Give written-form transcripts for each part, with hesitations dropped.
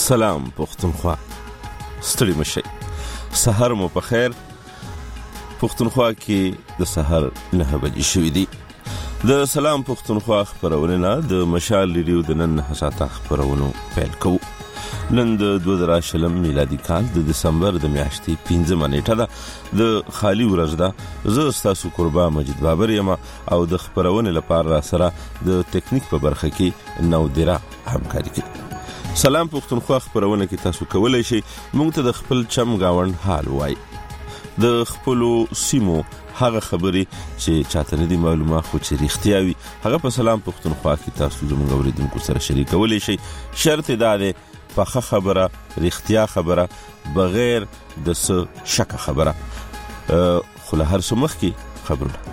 سلام پښتونخوا، ستړي مشئ، سحر مو په خیر. پښتونخوا کې د سحر 9 بجې شوې دي. د سلام پښتونخوا خبرونه د مشال ریډیو د نن حساته خبرونو پیل کوو. نن د 2020 میلادي کال د دسمبر د میاشتې 15 نیټه ده، د خالی ورځ ده. زه ستاسو قربا مجید بابر یم او د خبرونه لپاره سره د ټیکنیک په برخه کې نودرا همکاري کوي. سلام پښتونخوا خبرونه کې تاسو کولای شئ موږ ته د خپل چم گاوند حال وای، د خپل سیمو هغه خبرې چې چاته نه دي معلومه خو چې رښتیا وي هغه په سلام پښتونخوا کې تاسو زموږ اوریدونکو سره شریکولی شئ. شرط دا دی پخه خبره، رښتیا خبره، بغیر د څه شک خبره. خو له هر څه مخکې خبرونه.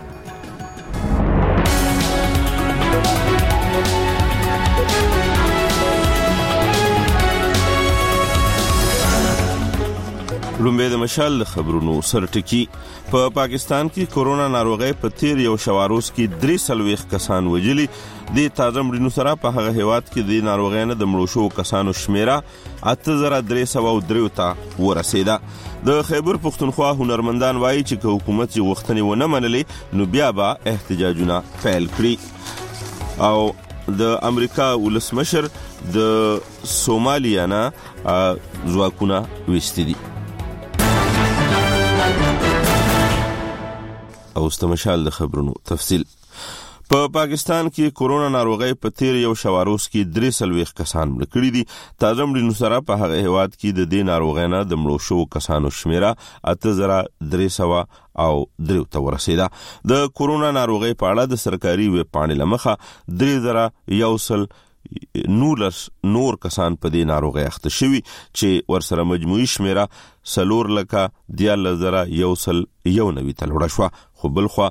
لومبه د مشال خبرونو سره ټکی. په پاکستان کې کورونا ناروغي په تیر یو شواروز کې 3 کسان وجلی. د تازه مړینو سره په هغه هیواد کې د ناروغۍ نه د مړو شو کسانو شمیره 8303 ته ورسیده. د خیبر پښتونخوا هنرمندان وایي چې حکومت یې غوښتنې ونه منلې نو بیا به احتجاجونه پیل کړي. او د امریکا ولسمشر د سومالیا نه ځواکونه وستي دي. او استمشال د خبرونو تفصیل. په پاکستان کې کورونا ناروغي په تیر یو شواروز کې 3 کسان مړ کړي دي. تازه مړینو سره په هغه هیواد کې د دې ناروغۍ نه د مړو شو کسانو شمیره 8303 ته ورسیده. د کورونا ناروغي په اړه د سرکاري ویب پاڼې لمخه 3100 نور کسان په دې ناروغي اخته شوي چې ورسره مجموعي شمیره 4,191 ته لوړه شوه، خو بلخوا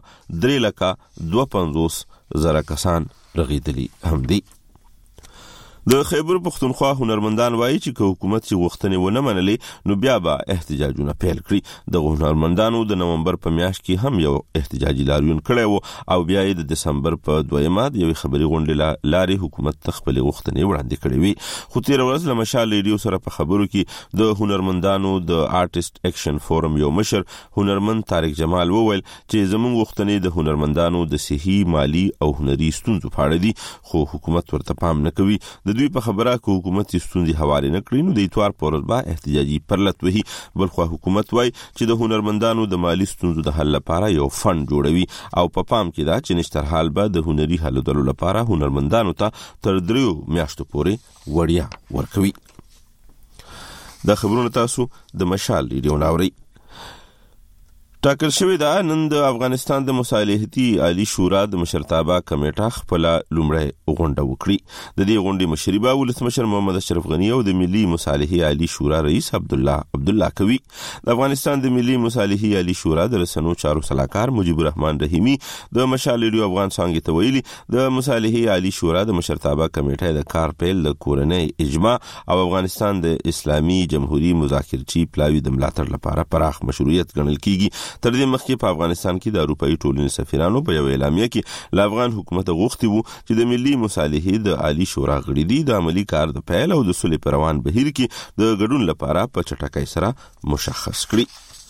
3,52,000 کسان رغیدلی هم دي. د خیبر پښتونخوا هنرمندان وایي چې حکومت یې غوښتنې ونه منلې نو بیا به احتجاجونه پیل کړي. د هنرمندانو د نومبر په میاشت کې هم یو احتجاجي لاریون کړی وو او بیا یې د دسمبر په 2مه د یوې خبري غونډې لارې حکومت ته خپلې غوښتنې وړاندې کړې وي. خو تیر ورځ له مشال ریډیو سره په خبرو کې د هنرمندانو د آرټیست اکشن فورم یو مشر هنرمند طارق جمال وویل چې زموږ غوښتنې د هنرمندانو د صحي، مالی او هنري ستونزو په اړه دي، خو حکومت ورته پام نه کوي. د دوی په خبره کو حکومت ستونزې حواله نه کړي نو د اتوار پر ورځ به احتجاجي پرلط وهي. بلخو حکومت وای چې د هنرمندانو د مالی ستونزو د حل لپاره یو فند جوړوي او په پام کې دا چې نشتر حال به د هنري حل دلو لپاره هنرمندانو ته تر 3 میاشتو پورې وړیا ورکوي. دا خبرونه تاسو د مشال ریډیو ناوري. ټاکل شوی دا نن د افغانستان د مصالحتي عالی شورا د مشرتابه کمیټه خپل لومړی غونډه وکړي. د دې غونډې مشري به ولسمشر محمد اشرف غنی او د ملي مصالحې عالی شورا رئیس عبدالله کوي. د افغانستان د ملي مصالحې عالی شورا د رسنیو چارو صلاحکار مجيب الرحمن رحیمی د مشال ریډیو افغان څنګه ته ویلي د مصالحې عالی شورا د مشرتابه کمیټه د کار پیل د کورنۍ اجماع او افغانستان د اسلامي جمهوریت مذاکرچی پلاوی د ملاتړ لپاره پراخ مشروعیت ګڼل کیږي. تر دې مخکې په افغانستان کې د اروپאי ټولنې سفیرانو په یو اعلامیه کې له افغان حکومت غوښتي وو چې د ملي مصالحې د عالی شورا غړي دي د عملی کار د پیل او د صلح پر روان بهیر کې د ګډون لپاره په چټکۍ سره مشخص کړي.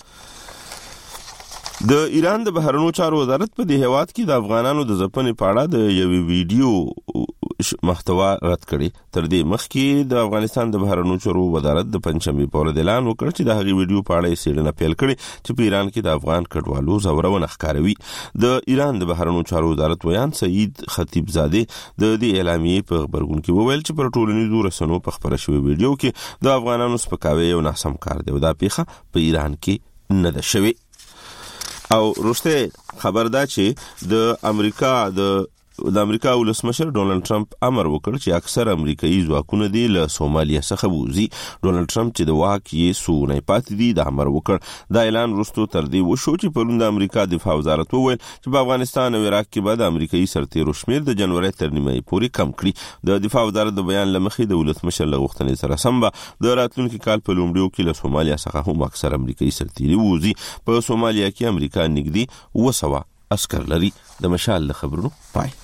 د ایران د بهرنیو چارو وزارت په دې هیواد کې د افغانانو د ځپنې په اړه د یو ویډیو محتوا رد کړي. تر دې مخکې د افغانستان د بهرنیو چارو وزارت د پنځمې په ورځ اعلان وکړ چې د هغې ویډیو په اړه څېړنه پیل کړي چې په ایران کې د افغان کډوالو ځورونه ښکاروي. د ایران د بهرنیو چارو وزارت ویان سعید خطیبزاده د دې اعلامیې په خبرګون کې وویل چې پر ټولنیزو رسنیو په خبره شوې ویډیو کې د افغانانو سپکاوی یو ناسم کار دی او دا پیښه په ایران کې نه ده شوې. او وروسته خبر دا چې د امریکا ولسمشر ډونالد ټرمپ امر وکړ چې اکثر امریکایي ځواکونه دی له سومالیا څخه ووزي. ډونالد ټرمپ چې د واک یې سونه پاتې دي د امر وکړ. دا اعلان وروسته تر دې وشو چې پرون د امریکا دفاع وزارت وویل چې په افغانستان او عراق کې به د امریکایي سرتیرو شمیر د جنوري تر نیمه پورې کم کړي. د دفاع وزارت د بیان لمخې د ولسمشر له غوښتنې سره سم به د راتلونکي کال په لومړیو کې له سومالیا څخه هم اکثر امریکایي سرتیري ووزي. په سومالیا کې امریکا نږدې 200 عسكر لري. د مشال له خبرونو پای.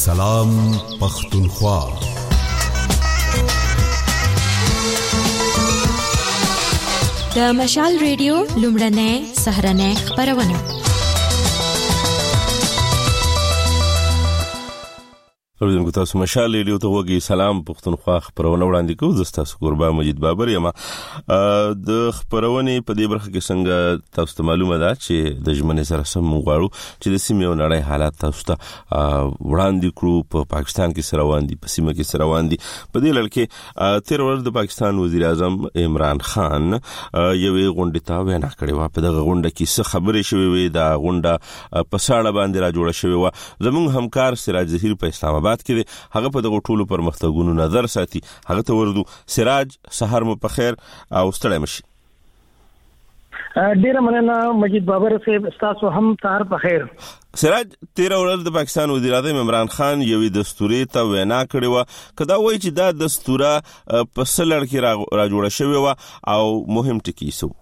سلام پختونخوا. د مشال ریډیو لومړنۍ سهرنۍ خبرونه. اوریدونکو تاسو مشال ریډیو ته وګورئ. سلام پختونخوا خبرونه وړاندې کوم. زه تاسو قربان مجید بابر یم. د خبرونه په دې برخه کې څنګه تاسو ته معلومه ده چې د ژمنې سره سم غواړو چې د سیمې او نړۍ حالات تاسو ته وړاندې کړو. په پاکستان کې سره روان دي، په سیمه کې سره روان دي. په دې لړ کې تیر ورځ د پاکستان وزیر اعظم عمران خان یوې غونډې ته وینا کړې و. په دغه غونډه کې څه خبرې شوې وې، دا غونډه په ساړه باندې را جوړه شوې و. زموږ همکار سراج ظهیر په اسلام آباد کې هغه په دغه ټولو پرمختګونو نظر ساتي. هغه ته ورودو. سراج، سحر مو په خیر او ستړی مشي. ډیره مننه مجید بابر صاحب، تاسو هم سحر په خیر. سراج، تیر ورځ د پاکستان وزیر اعظم عمران خان یوې دستوري ته وینا کړې و. کدا وایي چې دا دستوره په سلړ کې را جوړه شوې و او مهم ټکی سو.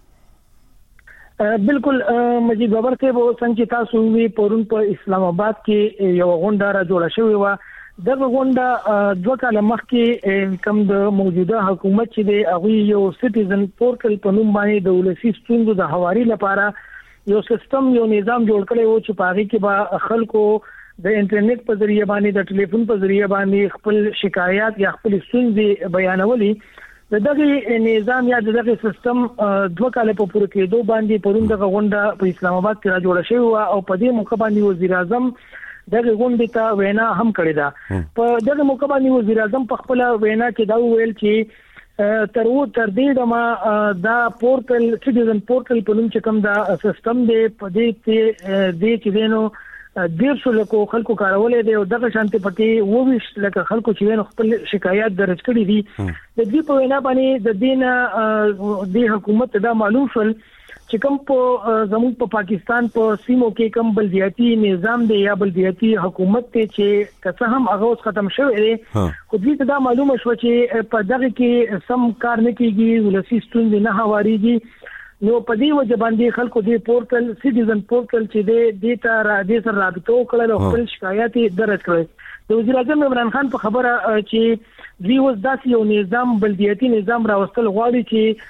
بالکل مجید بابر صاحب، څنګه تاسو وی پرون په اسلام آباد کې یو غونډه را جوړه شوې و. دغه غونډه 2 کال مخکې کوم د موجوده حکومت چې دی هغه یو سټیزن پورټل په نوم باندې د ولسی ستونزو د حواري لپاره یو سیستم، یو نظام جوړ کړی و چې پاره کې به خلکو د انټرنیټ په ذریعہ باندې، د ټلیفون په ذریعہ باندې خپل شکایات یا خپل ستونزې بیانولي. دغه نظام یا دغه سیستم 2 کال په پوره کېدو باندې پرون دغه غونډه په اسلام آباد کې را جوړه شوې و او په دې موقع باندې وزیر اعظم دغه غونډه ته وینا هم کړې ده. په دغه موقع باندې وزیر اعظم په خپل وینا کې دا ویل چې تر دې دمه دا پورټل، سټیزن پورټل په نوم چې کوم دا سیستم دی، په دې کې دینو ډیر څو لکه خلکو کارولې دی او دغه شانتي پټي وویش لکه خلکو چې خپل شکایات درج کړي دي. د دې په وینا باندې د دین د حکومت دا معلوم شول چې کوم په زموږ په پاکستان په سیمو کې کوم بلدیاتي نظام دی یا بلدیاتي حکومت ته چې کڅه هم هغه ختم شوی دی، خو دې دا معلومه شو چې په دغه کې سم کار نه کیږي، ولسی ستونزې نه هواريږي. نو په دې وجه باندې خلکو دې پورټل، سټیزن پورټل چې دې ته سره رابطه وکړل او خپل شکایت درج کړل. د وزیر اعظم عمران خان په خبره چې دوی اوس داسې یو نظام، بلدیاتي نظام راوستل غواړي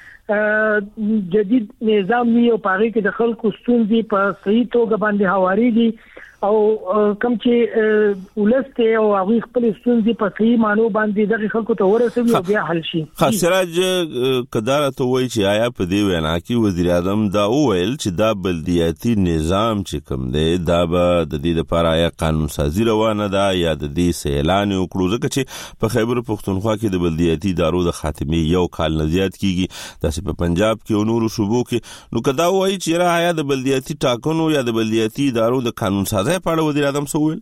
چې جدید نظام وي او پاره کې د خلکو ستونزې په صحیح توګه باندې هواريږي او کوم چې ولسته او هغه خپل ستونزې په صحیح مانو باندې دغه خلکو ته ورسوي او بیا حل شي. سراج، کدار ته وایي چې آیا په دې وینا کې وزیر اعظم دا وویل چې دا بلدیاتي نظام چې کوم دی دا به د دې لپاره یا قانون سازي روانه ده یا د دې اعلان وکړو، ځکه چې په خیبر پختونخوا کې د بلدیاتي ادارو د خاتمه 1 کال نه زیات کیږي، داسې په پنجاب کې او نورو صوبو کې. نو کدا وایي چې آیا د بلدیاتي ټاکنو یا د بلدیاتي ادارو د قانون سازي په اړه وزیر اعظم سوول؟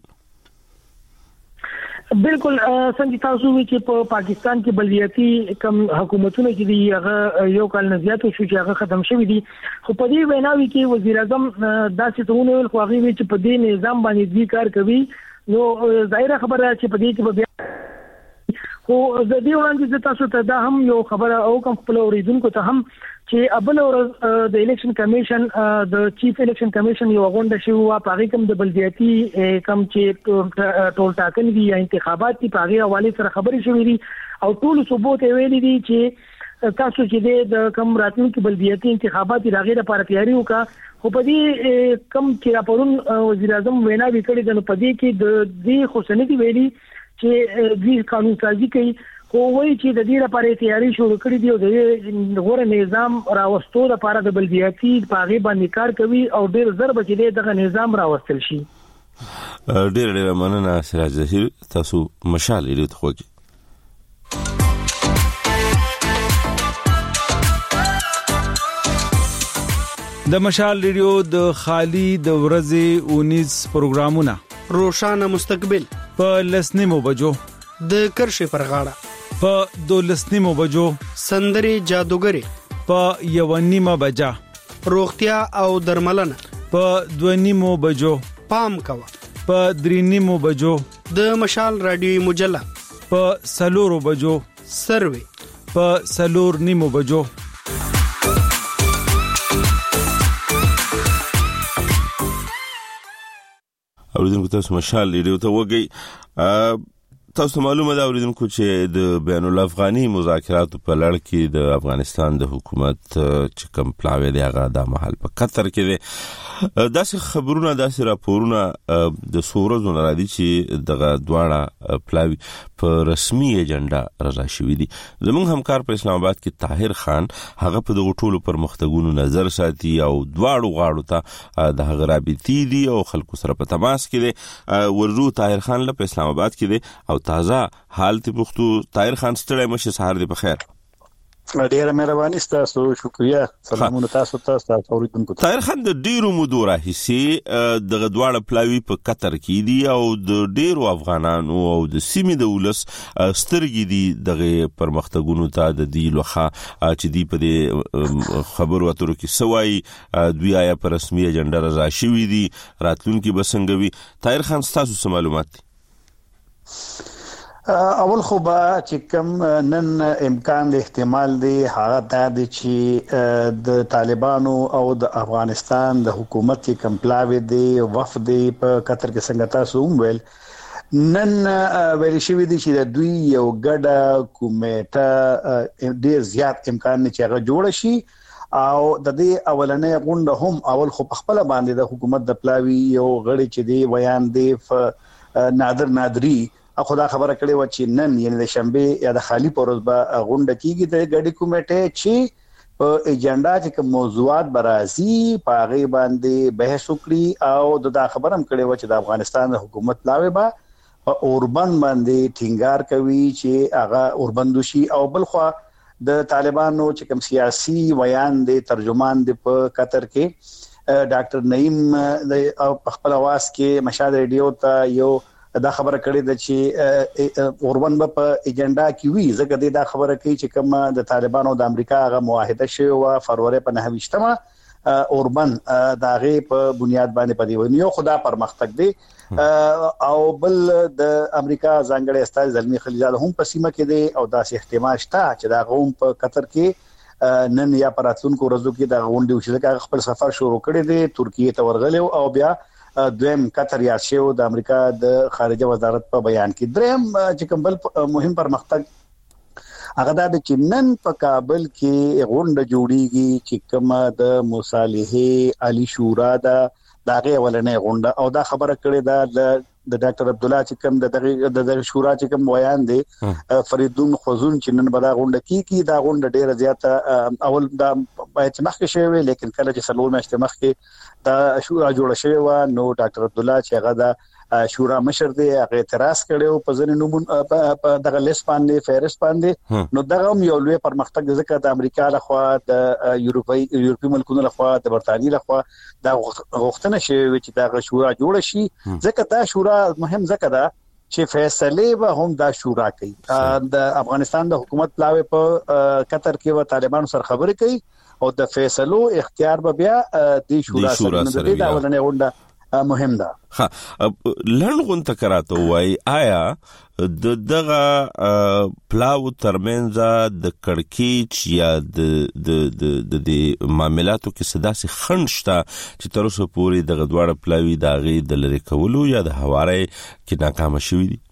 بالکل څنګه تاسو وی چې په پاکستان کې بلدیاتي کم حکومتونه چې دی هغه 1 کال نه زیات شو چې هغه ختم شوی دي، خو په دې ویناوي کې وزیر اعظم داسې تونه ویل خو هغه وی چې په دې نظام باندې دې کار کوي. نو ظاهره خبره چې په دې کې بیا خو د دې وړاندې تاسو ته دا هم یو خبره او کوم خپل اوریدونکو ته هم چې ابل ورځ د الیکشن کمیشن، د چیف الیکشن کمیشن یو غونډه شوه او هغه کوم د بلدیاتي کم چې ټول ټاکنې دي یا انتخابات دي په هغه حواله سره خبرې شوې دي او ټول ثبوت ویلي دي چې تاسو چې د کم راتلونکي بلدیاتي انتخابات راغې لپاره تیاری وکړه. خو په دې کم چې راپورون وزیر اعظم وینا وکړي د په دې کې د دې خوشنۍ ویلي چې دې قانون سازي کوي، خو وایي چې د دې لپاره تیاری شروع کړې دي او د غوړ نظام راوستو لپاره د بلدیاتي پاغي باندې کار کوي او ډېر ضرب چې دغه نظام راوستل شي. ډېر مننه سراج ظهیر، تاسو مشال لري ته خوږی. د مشال ریډیو د خالی د ورځې 19 پروګرامونه روشانه مستقبل په لسنیمو بجو، د کرښې پر غاړه په 12 بجو، سندري جادوګری په 1:30 بجا، روغتیا او درملنه په 2:30 بجو، پام کوا په 3:30 بجو، د مشال رادیو مجله په 4 بجو، سروي په 4:30 بجو. اوریدونکو تاسو مشال ریډیو ته وګورئ. تاسو معلومه ده اوریدونکو چې د بین الافغاني مذاکراتو په لړ کې د افغانستان د حکومت چې کوم پلاوی دی هغه د محل په قطر کې دی. داسې خبرونه داسې راپورونه د سورزو نه راځي چې دغه دواړه پلاوی په رسمي ایجنډا رضا شوی دي. زموږ همکار په اسلام آباد کې طاهر خان هغه په دغه ټولو پرمختګونو نظر ساتي او دواړو غاړو ته د هغه رابطې دي او خلکو سره په تماس کې دي. ورجو طاهر خان له اسلام آباد کې دي او تازه حالت پختو. طاهر خان ستړی مشه، سهار دی په خیر. ډیره مهرباني ستاسو، شکریا. سلامونه تاسو ته اوریدونکو. طاهر خان د ډیرو مودو راهیسې دغه دواړه پلاوی په قطر کې دي او د ډیرو افغانانو او د سیمې د ولس سترګې دي دغه پرمختګونو ته د دی لوخه چې دی په دې خبرو اترو کې سوای دوی آیا په رسمي ایجنډا رضا شوی دي، راتلونکي بسنګوي. طاهر خان تاسو معلومات دي؟ اول خو با چې کوم نن امکان د احتمال دی هغه د چې د طالبانو او د افغانستان د حکومت کې کمپلاوي دی وفد په قطر کې څنګه تاسو ویل نن ویل شوی دی چې د دوی یو ګډه کمیټه ډیر زیات امکان نه چې هغه جوړ شي او د دې اولنې غونډه هم اول خو په خپل باندې د حکومت د پلاوی یو غړي چې دی ویان دی نادری خدا خبره کړې و چې نن یعنی د شنبه یا د خالی پروز به غونډه کیږي د ګډي کمیټه چې په ایجنډا کې کوم موضوعات برازي پاغي باندې بحث وکړي او د خبرم کړې و چې د افغانستان حکومت لاوي با اوربند باندې ټینګار کوي چې هغه اوربندوشي او بلخوا د طالبانو چې کوم سیاسي ویان دي ترجمان دي په قطر کې ډاکټر نعیم د خپل आवाज کې مشال ریډیو ته یو دا خبره کړې ده چې اوربند په ایجنډا کې وی زګه دا خبره کوي چې کوم د طالبانو د امریکا غو معاهده شوی و فروری په 9مه اوربند دا غي په بنیاد باندې پدی ونیو خدا پرمختګ دی او بل د امریکا ځانګړي استاد زلمی خلیلزاده هم په سیمه کې دی او داسې احتمال شته چې دا غوم په قطر کې نن یا پراتونکو ورځو کې دا غونډه وشي چې خپل سفر شروع کړی دی ترکیه ته ورغلی او بیا دویم قطر یا شیو د امریکا د خارجه وزارت په بیان کې دریم چې کوم بل مهم پرمختګ هغه د چنن په کابل کې غونډه جوړیږي چې کوم د مصالحه علی شورا د دغه ولنې غونډه او دا خبره کړې ده د ډاکټر عبد الله چې کوم د شورا چې کوم بیان دی فریدون خوزون چې نن بدا غونډه کې دا غونډه ډیره زیاته اول دا باید مخکې شوی لیکن کله چې سلور میاشتې مخکې دا شورا جوړه شوی و نو ډاکټر عبد الله چې هغه د شورا مشر دی هغه اعتراض کړو په ځینې نومون په دغه لیست باندې فهرست باندې نو دغه یو لوی پرمختګ ځکه د امریکا لخوا د یورپی ملکونو لخوا د برتانیې لخوا دا غوښتنه شوی چې دا شورا جوړ شي ځکه دا شورا مهم ځکه دا چې فیصله به هم دا شورا کوي د افغانستان د حکومت پلاوی په قطر کې و طالبانو سره خبرې کوي او د فیصلو اختیار به بیا د شورا سره د دا ولنې غونډه مهم ده. ها لړغون تکراته وای آیا دغه پلاو ترمنځ د کڑکیچ یا د معاملاتو کې سداسي خنشته چې تر اوسه پورې دغه دواړه پلاوی داغي د لری کولو یا د حواره کې ناکام شوی دي؟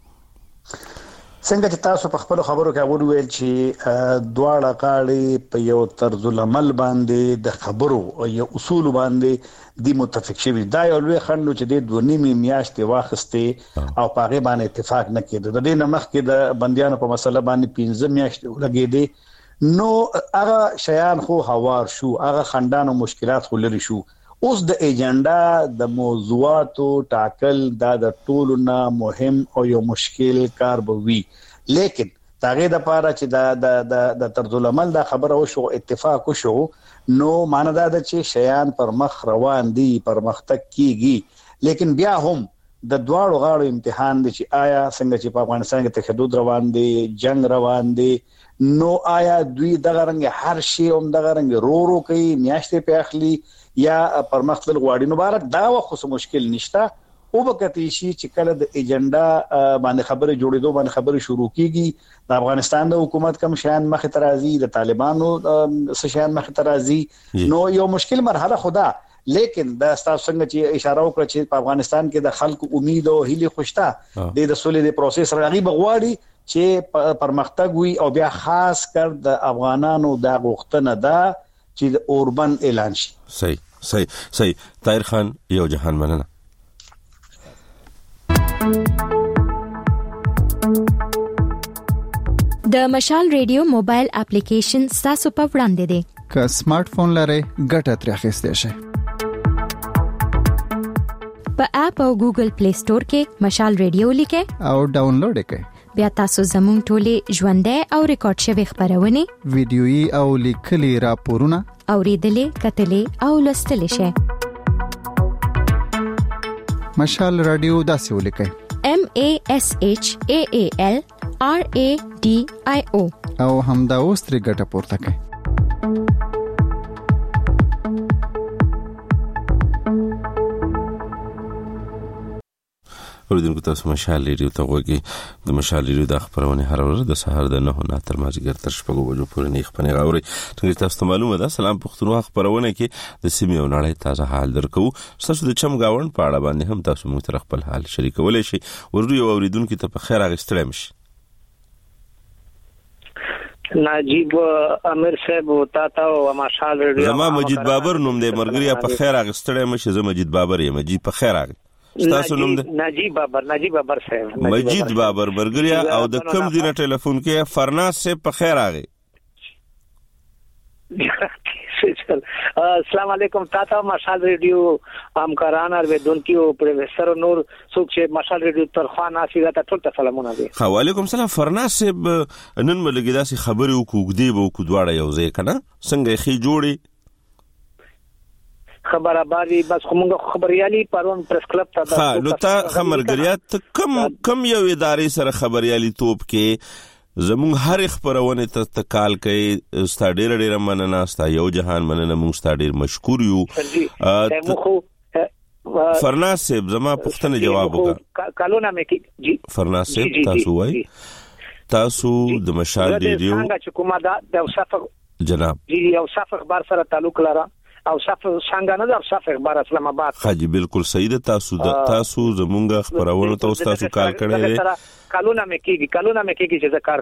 څنګه چې تاسو په خپل خبرو کې وویل چې دواړه غاړي په یو طرز العمل باندې د خبرو او یو اصول باندې د متفق شوي دا یو لوی خنډ چې د 2.5 میاشتې واخسته او په هغه باندې اتفاق نه کېده. د دې نمخ کې د بنديانو په مسله باندې 15 میاشتې لګېدې نو هغه شیان خو هوار شو هغه خندانو مشکلات خو لري شو. اوس د ایجنډا د موضوعاتو ټاکل د ټولو نه مهم او یو مشکل کار بوي لیکن تاغه د پاره چې د طرز العمل د خبره وشو اتفاق وشو نو معنی دا چې شیان پر مخ روان دي پرمختګ کیږي لیکن بیا هم د دواړو غاړو امتحان دي چې آیا څنګه چې په افغانستان کې تشدد روان دي جنگ روان دي نو آیا دوی دغه رنګ هر شی هم دغه رنګ رو کوي میاشتې په اخلي یا پرمختګ غواړي نو بار دا خو مشکل نشته او وکړي شي چې کله د ایجنډا باندې خبره جوړېدو باندې خبره شروع کیږي د افغانستان د حکومت کم شان مخ ترازی د طالبانو شان مخ ترازی نو یو مشکل مرحله خدا لیکن دا تاسو څنګه چې اشاره وکړه چې په افغانستان کې د خلکو امید او هیله خوشتا د سولې د پروسس راغي بغواړي چې پرمختګ وي او بیا خاص کر د افغانانو د غوښتنه ده چې د اوربن اعلان شي. صحیح طاهر خان یو جهان مننه. د مشال ریډیو موبایل اپلیکیشن تاسو په وړاندې دی. که سمارټ فون لرئ ګټه ترې اخیستئ شئ. په اپ او ګوګل پلی سٹور کې مشال ریډیو لیکئ او ډاونلوډ کړئ. بیا تاسو زموږ ټولې ژوندۍ او ریکارډ شوی خبرونه ویډیويي او لیکلي راپورونه اوریدلې کتلې او لوستلې شئ. مشال رادیو داسې ولیکئ MASHAAL RADIO او همدا اوس ترې ګټه پورته کړئ. اوریدونکو تاسو مشال ریډیو ته وګورئ. د مشال ریډیو د خبرونه هر ورځ د سهار د 9 نه تر مازیګر تر 6 بجو پورې نه خبرونه غوړي. څنګه تاسو ته معلومه ده سلام پښتونخوا خبرونه کې د سیمې او نړۍ تازه حال درکو. تاسو د چم گاوند په اړه باندې هم تاسو موږ تر خپل حال شریکولای شئ. ورته اوریدونکو ته په خیر اغستلم شي. نجیب امیر صاحب او تاته او مشال ریډیو زما مجید بابر نوم دی مرګریا په خیر اغستلم شي. زما مجید بابر یم. مجید په خیر اغ تاسو نوم دی نجیب بابر صاحب. مجید بابر مرګریا او د کوم دینه ټلیفون کې فرناز صاحب په خیر اغه. السلام علیکم تاته مشال ریډیو همکاران او ودونکو پروفیسور نور څوک چې مشال ریډیو ترخوا ناسي دا ټول ته سلامونه دي. وعلیکم السلام فرناز صاحب نن ملګری داسې خبرې وکړې به کو دواړه یو ځای کنه څنګه خې جوړي خبره باندې بس کومه خبريالي پرون پریس کلب ته ها نو تا خبرګریات کم یو ادارې سره خبريالي توپ کې زموږ هر خبرونه ته کال کوي ستاډیر ډیر مننه ستا یو جهان مننه موږ ستاډیر مشکور یو. فرناز صاحب زما پښتنه جواب وکړه کالونه مې کې جی فرناز صاحب تاسو وای تاسو د مشال ریډیو څنګه چې کومه د صفه جناب جی یو صفه اخبار سره تعلق لري او صفه څنګه نه د صفه اخبار اسلام آباد حاجی بالکل صحیح ده. تاسو زمونږ خبرونه تاسو کار کړی کالونه مې کېږي چې ذکر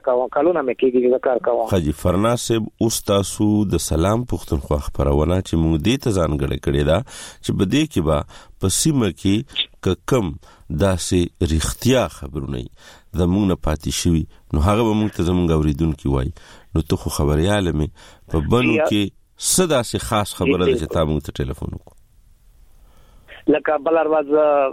کوم حاجی فرناز صاحب اوس تاسو د سلام پښتونخوا خبرونه چې موږ دې ته ځانګړی کړی دا چې بده کې با پسیمه کې کم داسې ریختیا خبرونه زمونږ نه پاتې شوی نو هغه به موږ ته زمونږ اوریدونکو وای نو ته خو خبرياله مې په بنو کې صدا سي خاص خبره ده چې تاسو ته ټلیفون وکړو لکه بلر واز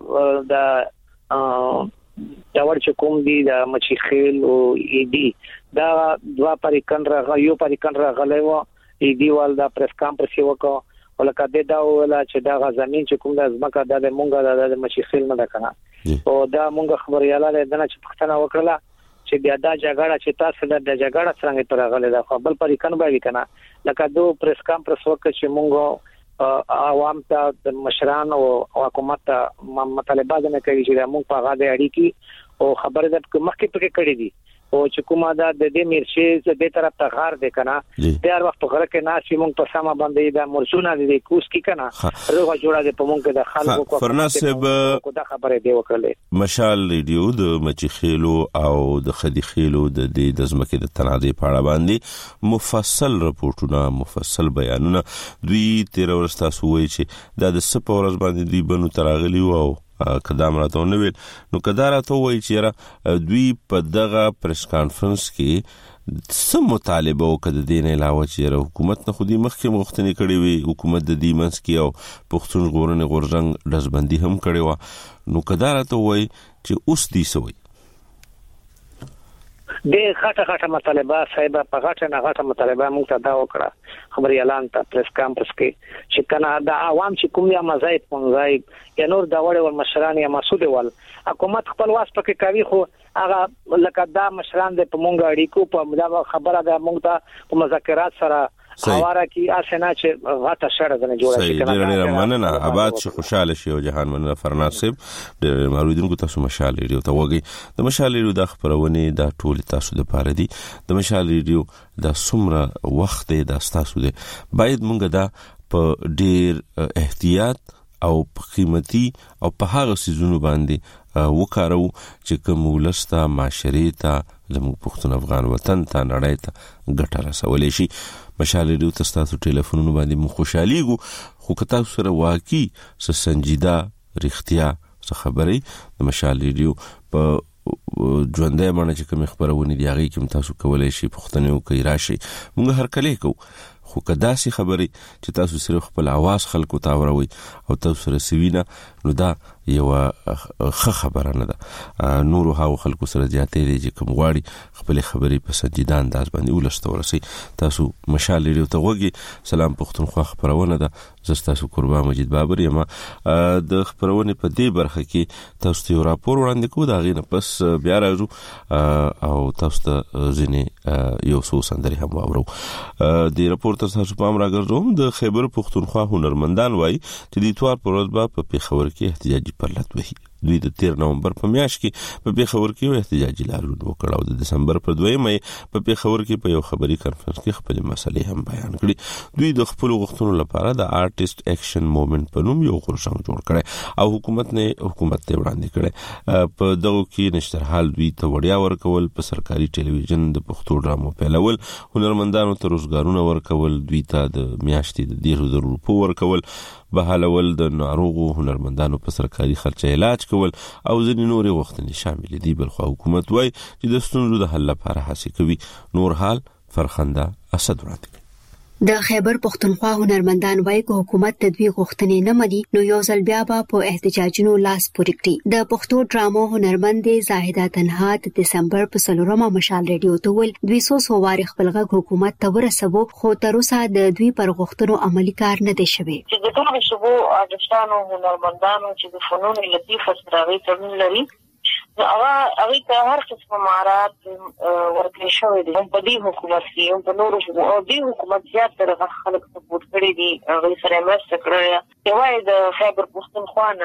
د تاور چې کوم دی د مچی خیل او ای ډی دا دوا پریکن راغلی و ای ډی وال دا پریس کانفرنس وکړو ولکه دا ولا چې دا زمين چې کوم د ځمکه د مونږه د مچی خیل نه ده کنه او دا مونږ خبرياله ده چې پښتنه وکړه چې بیا دا جګړه چې تاسو د جګړه څنګه ترغله ده خو بل پریکن باندې کنه لکه دو پریس کانفرنس وکړ چې مونږ عوام ته د مشران او حکومت ته مطالبه نه کوي چې موږ په غاډه اړیکی او خبره ده مخکې پکې کړې دي او چې کومه دا د دې مرشد د دې طرف ته غار ده کنه د هر وخت غره کې ناشې مونږ په سما باندې دا مرسونه دي کوس کی کنه روغه جوړه ده په مونږ د خلکو فرناز صاحب دا خبره دی وکړلې مشال ریډیو د مچی خیلو او د خدي خیلو د دې د ځمکې د تنازع په اړه باندې مفصل راپورټونه مفصل بیانونه دوی 13 ورځې تاسو وایي چې دا د سپورز باندې دوی بنو تراغلی او قدم راته نو ویل نو کدار ته وایي چې دوی په دغه پریس کانفرنس کې سم مطالبه وکړه د دین علاوه چې حکومت نه خودي مخکې مغختنی کړي وي حکومت د دې منځ کې او پښتون غورنه غورځنګ دزبندي هم کړي و نو کدار ته وایي چې اوس دې سوي د غټه مطالبه صاحب په غټه مطالبه موږ ته دا وکړه خبري اعلان ته پریس کانفرنس کې چې کنه د عوام چې کوم یا مزاید پونځای یا نور دا وړ مشران یا مسعود ول حکومت خپل واس پکې کوي خو هغه لکه دا مشران د پمونګ اړیکو په خبره ده موږ ته په مذاکرات سره حواره کی اسنه چې غټه شړه نه جوړه شي کنه ډېر مننه آباد شي خوشاله شي او جهان مننه فرناز صاحب ډېر مرویدونکو تاسو مشال ریډیو ته وګي د مشال ریډیو د خبرونه د ټول تاسو د پاره دي د مشال ریډیو د سمره وخت د تاسو د باید مونږ دا په ډیر احتیاط او په قیمتي او په هغه سيزونو باندې وکارو چې کوم ولسته معاشري ته زموږ پښتون افغان وطن ته نړۍ ته ګټه رسولې شي. مشال ریډیو ته تاسو ټلیفونونو باندې مو خوشاليږو خو کته سره واقعي سنجیده رښتیا څه خبري د مشال ریډیو په ژوندۍ باندې چې کوم خبرونه دی هغه کوم تاسو کولای شي پښتنو کوي راشي موږ هر کله کو خو کدا سي خبري چې تاسو صرف خپل आवाज خلکو ته وروي او تاسو سره سوینا نو دا یو خبره نه ده. نور هاو خلکو سره زیاتې دي چې کوم غواړي خپل خبري په سنجیده انداز باندې ولسته ورسي. تاسو مشال لري ته وګي سلام پښتونخوا خبرونه ده زستا سو قربان مجید بابر یم د خبرونه په دې برخه کې تاسو ته راپور وړاندې کوو دا غینه پس بیا راځو او تاسو ته ځینې یو څو سندري هم واورو. د راپور تاسو په امر راګرځوم د خیبر پښتونخوا هنرمندان وای چې د اتوار پر ورځ په پیښور کې احتجاجي پرلط وهي. دوی د 13 نومبر په میاشت کې په پیښور کې احتجاجي لاریون وکړ او د دسمبر پر 2 مې په پیښور کې په یو خبري کانفرنس کې خپل مسلې هم بیان کړې. دوی د خپل غوښتنو لپاره د آرټیست اکشن موومېنټ په نوم یو غورځنګ جوړ کړ او حکومت ته وړاندې کړ. په دغه کې نشترحال دوی ته وړیا ورکول په سرکاري ټلویزیون د پښتو ډرامو پیلول هنرمندانو ته روزګارونه ورکول دوی ته د میاشتې د 100,000 روپیو ورکول بهالول د ناروغو هنرمندانو په سرکاري خرچه علاج کول او ځینې نورې غوښتنې شامل دي. بلخو حکومت وای چې د ستونزو د حل لپاره هڅې کوي. نور حال فرخنده اسد وړاندې د خیبر پښتونخوا هنرمندان وایي چې حکومت د دوی غوښتنې نه مني نو یو ځل بیا په احتجاجونو لاس پورې کړي. د پښتو ډرامو هنرمند زاهده تنها د دسمبر په 3 مشال ریډیو ته ول 200 واره خپل غږ حکومت ته ورسوي خو تر اوسه د دوی پر غوښتنو عملی کار نه دی شوی. چې د ټولو شبو ارتستانو هنرمندانو چې د فنون لطیفه سره تړون لري هغه ته هر څه مهارت ورکړل شوی دی. په دې حکومت کې هم په نورو دې حکومت زیات تر خلک سپورټ کړی دي هغه سره مرسته کړې. یوای د خیبر پښتونخوا نه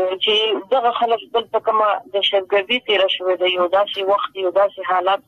چې دغه خلک دلته کومه د شګردي تیر شوی دی یو داسې وخت یو داسې حالت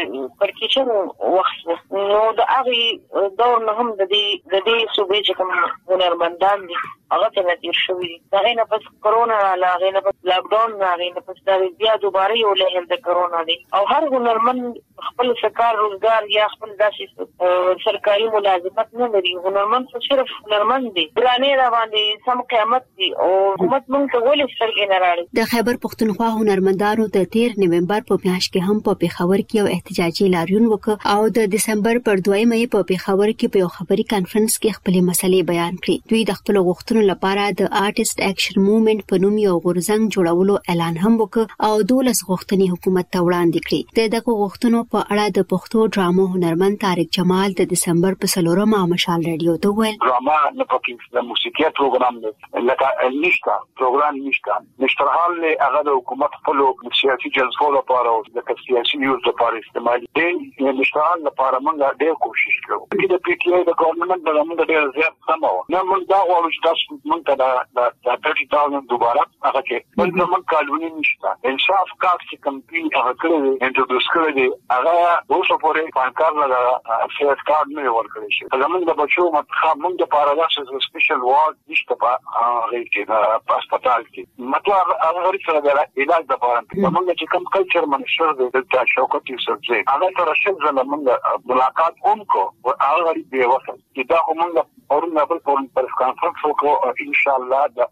پر کې چې وخت نو د هغه دور نه هم د دې صوبې چې کوم هنرمندان دي هغه ته تیر شوی دي. دا نه پس کرونا راغی نه پس لاک ډاون راغی نه پس دا بیا دوباره یو لهر د کرونا دی او هر هنرمند خپل سرکار روزګار یا خپل داسې سرکاري ملازمت نه لري. هنرمند صرف هنرمند دي ګرانې را باندې سم قیامت دي او حکومت موږ ته ولې سترګې نه راړي. د خیبر پښتونخوا هنرمندانو د 13 نومبر په میاشت کې هم په پیښور کې یو احتجاجي لاریون وکړ او د دسمبر پر 2 مې په پیښور کې په یو خبري کانفرنس کې خپل مسلې بیان کړې. دوی د خپل غوښتنو لپاره د آرټیست اکشن موومېنټ په نوم یو غورځنګ جوړولو اعلان هم وکړ او 12 غوښتنې حکومت ته وړاندې کړې. دغه غوښتنو په اړه د پښتو ډرامو هنرمند طارق جمال د دسمبر په 3 مشال ریډیو ته وویل ډراما نه پکې د موسیقي پروګرام دی لکه نشته پروګرام نشته حال له هغه د حکومت خپل سیاسي جلسو لپاره او د سیاسي نیوز لپاره استعمال دي. نشته حال لپاره موږ ډېر کوشش کوو چې د پی ټی آی د ګورنمنت د موږ ډېر زیات سمو نه موږ دا غواړو چې تاسو موږ ته د 30,000 دوباره هغه کې بل موږ قانوني نشته انصاف کار چې کمپنی هغه کړی انټروډوس کړی دی هغه اوس پورې فانکار لګا سیاست کارت نه ورکړی شي. زمونږ د بچو متخاب موږ د پاراداکس سپیشل وارد نشته په هغه کې په هسپتال کې مطلب هغه غریب سره د علاج د پاره موږ چې کوم کلچر منشر دی د شوکت یوسف زی هغه سره شل موږ ملاقات کوو او هغه غریب دی وصل چې دا موږ اورونه پر کانفرنس وکړو ان شاء الله د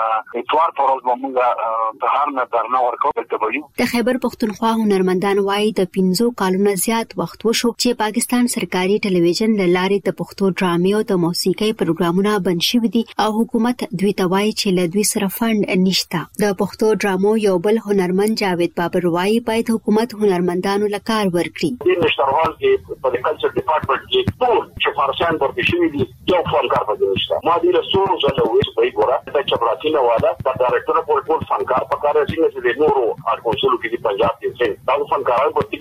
اتوار پر ورځ موږ د هر نه درنه ورکو. د خیبر پښتونخوا هنرمندان وایي د 15 کالونو زیات وخت وشو چې پاکستان سرکاري ټلویزیون له لارې د پښتو ډرامې او د موسیقي پروګرامونه بند شوي دي او حکومت دوی ته وایي چې له دوی سره فند نشته. د پښتو ډرامو یو بل هنرمند جاوید بابر وایي باید حکومت هنرمندانو له کار ورکړي. د نشتروال کې په کلچر ډپارټمنټ کې ټول چې فارسیان ورته شوي دي یو فنکار پکې نشته. ما دې له څو ځله وې په ګوره د چپراتی نه واده د ډایرکټر په ټول فنکار په کار چې د نورو ارکوسلو کې د پنجاب کې دا فنکاران په دې کې د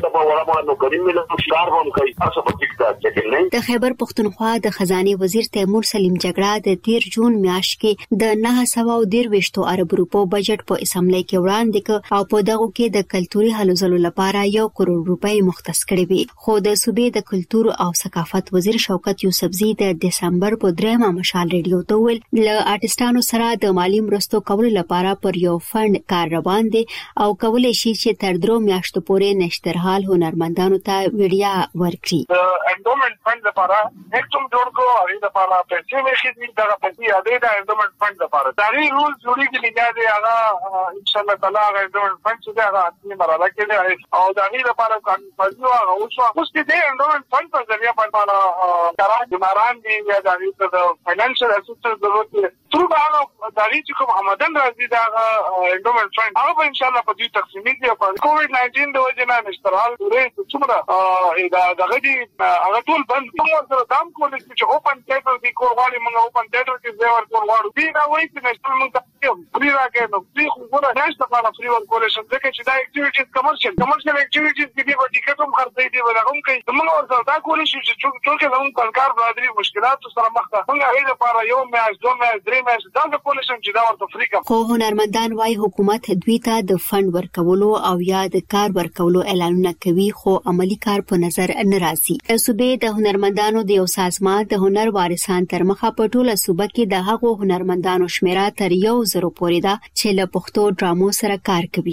د ورما نو کریم له شار هم کوي تاسو په دقت کې نه. د خیبر پختونخوا د خزانه وزیر تیمور سلیم جګړه د 13 جون میاشت کې د 923 ارب روپو بجټ په اسمبلی کې وړاندې کړ او په دغه کې د کلتوري هلو ځلو لپاره 1 کروڑ روپۍ مختص کړې وي. خو د صوبې د کلتور او ثقافت وزیر شوکت یوسفزي د دسمبر په 3 مشال ریډیو ته ویل ل آرټستانو سره د مالی مرستو کولو لپاره پر یو فند کار روان دي او کولای شي چې تر 3 میاشتو پورې نشترحال هنرمندانو ته ویډیا ورکړي. انډومنت فند لپاره هیڅوم جوړ کو او د لپاره پیسې مخې دغه پیسې اده د انډومنت فند لپاره دا رول جوړیږي چې هغه ان شاء الله تعالی هغه انډومنت فند چې هغه اصلي مرحله کې او دا غي لپاره کانفرنس هغه اوس چې د انډومنت فند په ذریعہ باندې کاران جماران دي یا د فاینانشل اسسټنس ضرورت دي تر هغه د غي چې کوم آمدن راځي دا انډومنت فند هغه ان شاء الله په دې تقسیمي دي په کووډ 19 د وجه نه نشترال ورې څومره دا غدي هغه ټول بند کوم سره دام کولای چې اوپن ټیټر دي کوواړي موږ اوپن ټیټر کې زیور کوواړو دي دا وایي چې نشتل موږ ته فری راکې نو فری خو ګوره نشته په فری ور کولیشن ځکه چې دا اکټیویټیز کمرشل اکټیویټیز کې دی ودی کوم خرڅې دی ولغم کوي موږ ورته دا کولی شو چې ټول موږ کارکار برادری مشکلات سره مخ ته موږ هغه لپاره یو میاش دوه میاش درې میاش دا کولیشن چې دا ورته فری کوم. خو هنرمندان وايي حکومت دوی ته د فند ورکولو او یا د کار ورکولو اعلانونه کوي خو عملی کار په نظر نه راځي. صوبې د هنرمندانو د یو سازمان د هنر وارثان تر مخه په ټوله صوبه کې د هغو هنرمندانو شمیره تر 1,000 پورې ده چې له پښتو ډرامو سره کار کوي.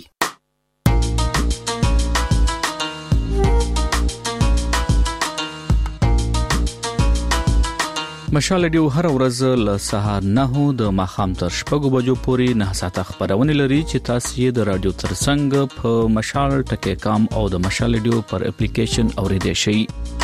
مشال ریډیو هر ورځ له سهار 9 د ماښام تر 6 بجو پورې 9 ساعته خبرونه لري چې تاسو یې د رادیو ترڅنګ په مشال ټکی کام او د مشال ریډیو پر اپلیکیشن اوریدئ شئ.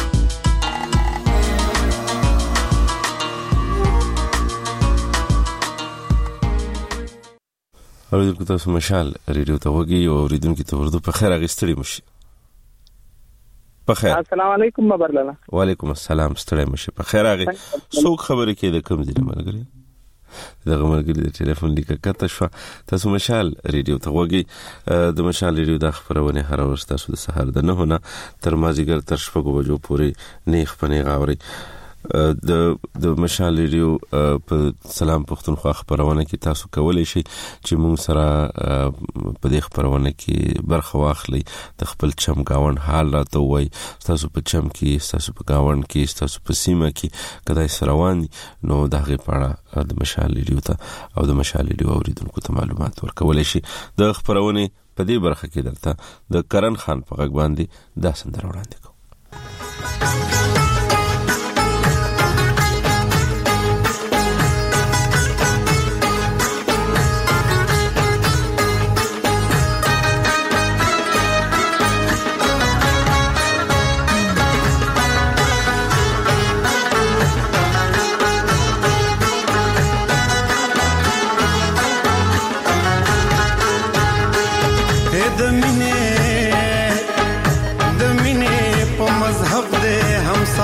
اوریدونکو تاسو مشال ریډیو ته وګورئ او اوریدونکو ته ورته په خیر اغستړي مشي. بخیر. السلام علیکم مبارلاله. وعلیکم السلام ستړی مشه په خیر اغه څوک خبرې کې د کوم ځای ملګری دغه ملګری د ټلیفون لیکه کته شو. تاسو مشال ریډیو ته وګورئ د مشال ریډیو د خبرونه هر ورځ تاسو د سهار د 9 نه تر مازیګر تر 6 بجو پورې نیخ پنی غاوري د مشال ریډیو په سلام پښتونخوا خبرونه کې تاسو کولای شئ چې موږ سره په دې خبرونه کې برخه واخلئ د خپل چم گاوند حال راته وای تاسو په چم کې تاسو په گاوند کې تاسو په سیمه کې کدای سروان نو دغه پاړه د مشال ریډیو ته او د مشال ریډیو اوریدونکو ته معلومات ورکولای شي. د خبرونه په دې برخه کې دلته د کرن خان په غږ باندې دا سندره وړاندې کوم. د مینې په مذهب دې هم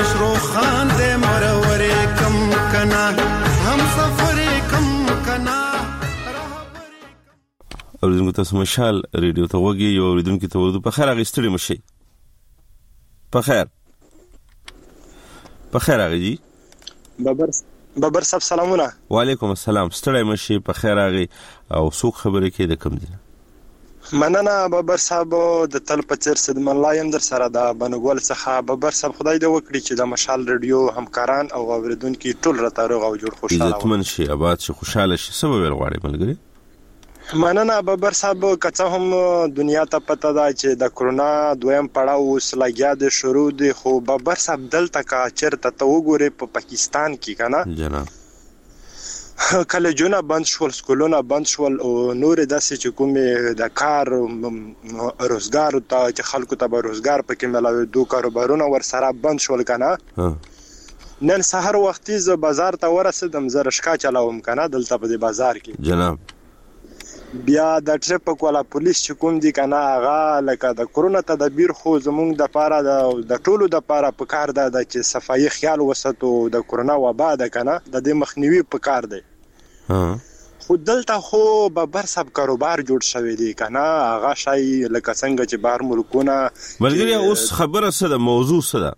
مشرو خان دې مرورې کم کنا هم سفرې کم کنا. اوریدونکو تاسو مشال ریډیو ته وګورئ. یو اوریدونکو ته ورته په خیر اغستړي مشي. په خیر اغي بابر صاحب سلامونه. وعلیکم السلام. ستړی مشي. په خیر اغي او څوک خبرې کې د کم دي؟ مننه بابر صاحب. د تل په چیر صدمن الله يم در سره د بنګول څخه. بابر صاحب خدای دې وکړي چې د مشال ریډیو همکاران او اوریدونکو ټول راته روغ او جوړ خوشاله عزتمن شي، آباد شي، خوشاله شي. سبب غواړي ملګری. مننه بابر صاحب. کڅه هم دنیا ته پته ده چې د کرونا دویم پړاو اوس لګیا د شروع دی، خو بابر صاحب دلته کا چرته ته وګوري په پاکستان کې کنه جناب کالجونه بند شول، سکولونه بند شول او نور داسې چې کومې د کار روزګار ته چې خلکو ته به روزګار پکې ملاوي دوه کاروبارونه ور سره بند شول کنه. نن سحر وختي ز بازار ته ورسېدم، زرشکا چلاوم کنه دلته په بازار کې جناب. بیا د ټریفیک والا پولیس چې کوم دي کنه هغه لکه د کرونا تدابیر خو زمونږ د پاره د ټولو د پاره په کار ده چې صفایي خیال وساتو. د کرونا وبا ده کنه د دې مخنیوي په کار دی. خو دلته خو بابر صاحب کاروبار جوړ شوی دی کنه هغه شای لکه څنګه چې بهر ملکونه. ملګری اوس خبره څه ده؟ موضوع څه ده؟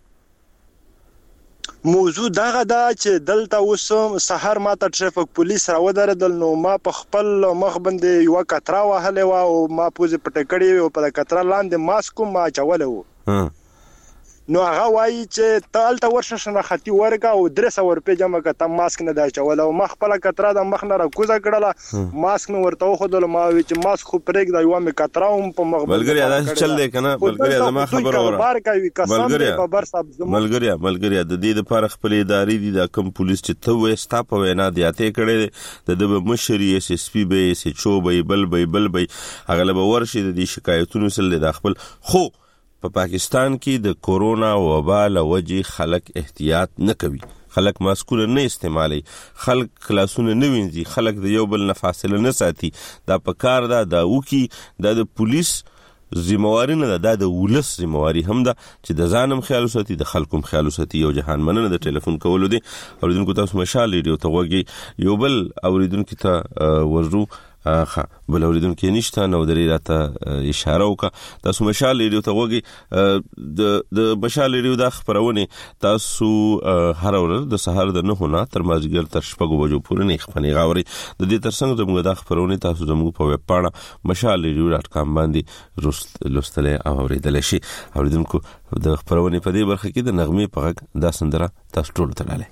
موضوع دغه دا چې دلته اوس سحر ماته ټریفیک پولیس راودرېدل، نو ما په خپل مخ باندې یو کترا وهلې و او ما پوزې پټ کړې او په کترا لاندې ماسک ما چولې و. نو هغه وایي چې تالته ورشه شنه ختی ورګه او 300 روپے جمع کته ماسک نه دا چول او مخ خپل کترا د مخ نه راکوزه کړله ماسک نو ورته خودل ما وی چې ماسک خو پرېګ دا یو مې کترا هم په مخ بلګری ادا چل دی کنه. بلګری زما خبر اوره ملګری د دې لپاره خپل ادارې دي د کم پولیس چې ته وې ستا په وینا دیاته کړي د مشري اس اس پی به سي چوبې بل هغه له ورشي د شکایتونو سره د خپل خو په پاکستان کې د کورونا وبا له وجې خلک احتیاط نه کوي، خلک ماسکونه نه استعمالي، خلک کلاسونه نه وینځي، خلک د یو بل نه فاصله نه ساتي. دا په کار ده دا وکي د پولیس ذمہواری نه ده، د ولس ذمہواری هم ده چې د ځانم خیال وساتي د خلکم خیال وساتي. یو جهان مننه د ټلیفون کولو دي. اوریدونکو تاسو مشال ریډیو ته وګورئ. یو بل اوریدونکو ته ورزو بل اوریدونکو نشته نو درې راته اشاره وکړه. تاسو مشال ریډیو ته وګورئ. د مشال ریډیو د خبرونه تاسو هر ورځ د سهار د 9 نه تر مازیګر تر 6 بجو پورې نه خپنی غاوري. د دې ترڅنګ زموږ د خبرونه تاسو زموږ په ویب پاڼه mashalradio.com باندې لوستل او اوریدل شي. اوریدونکو د خبرونه په دې برخه کې د نغمه په غږ دا سندره تاسو ټول تراله.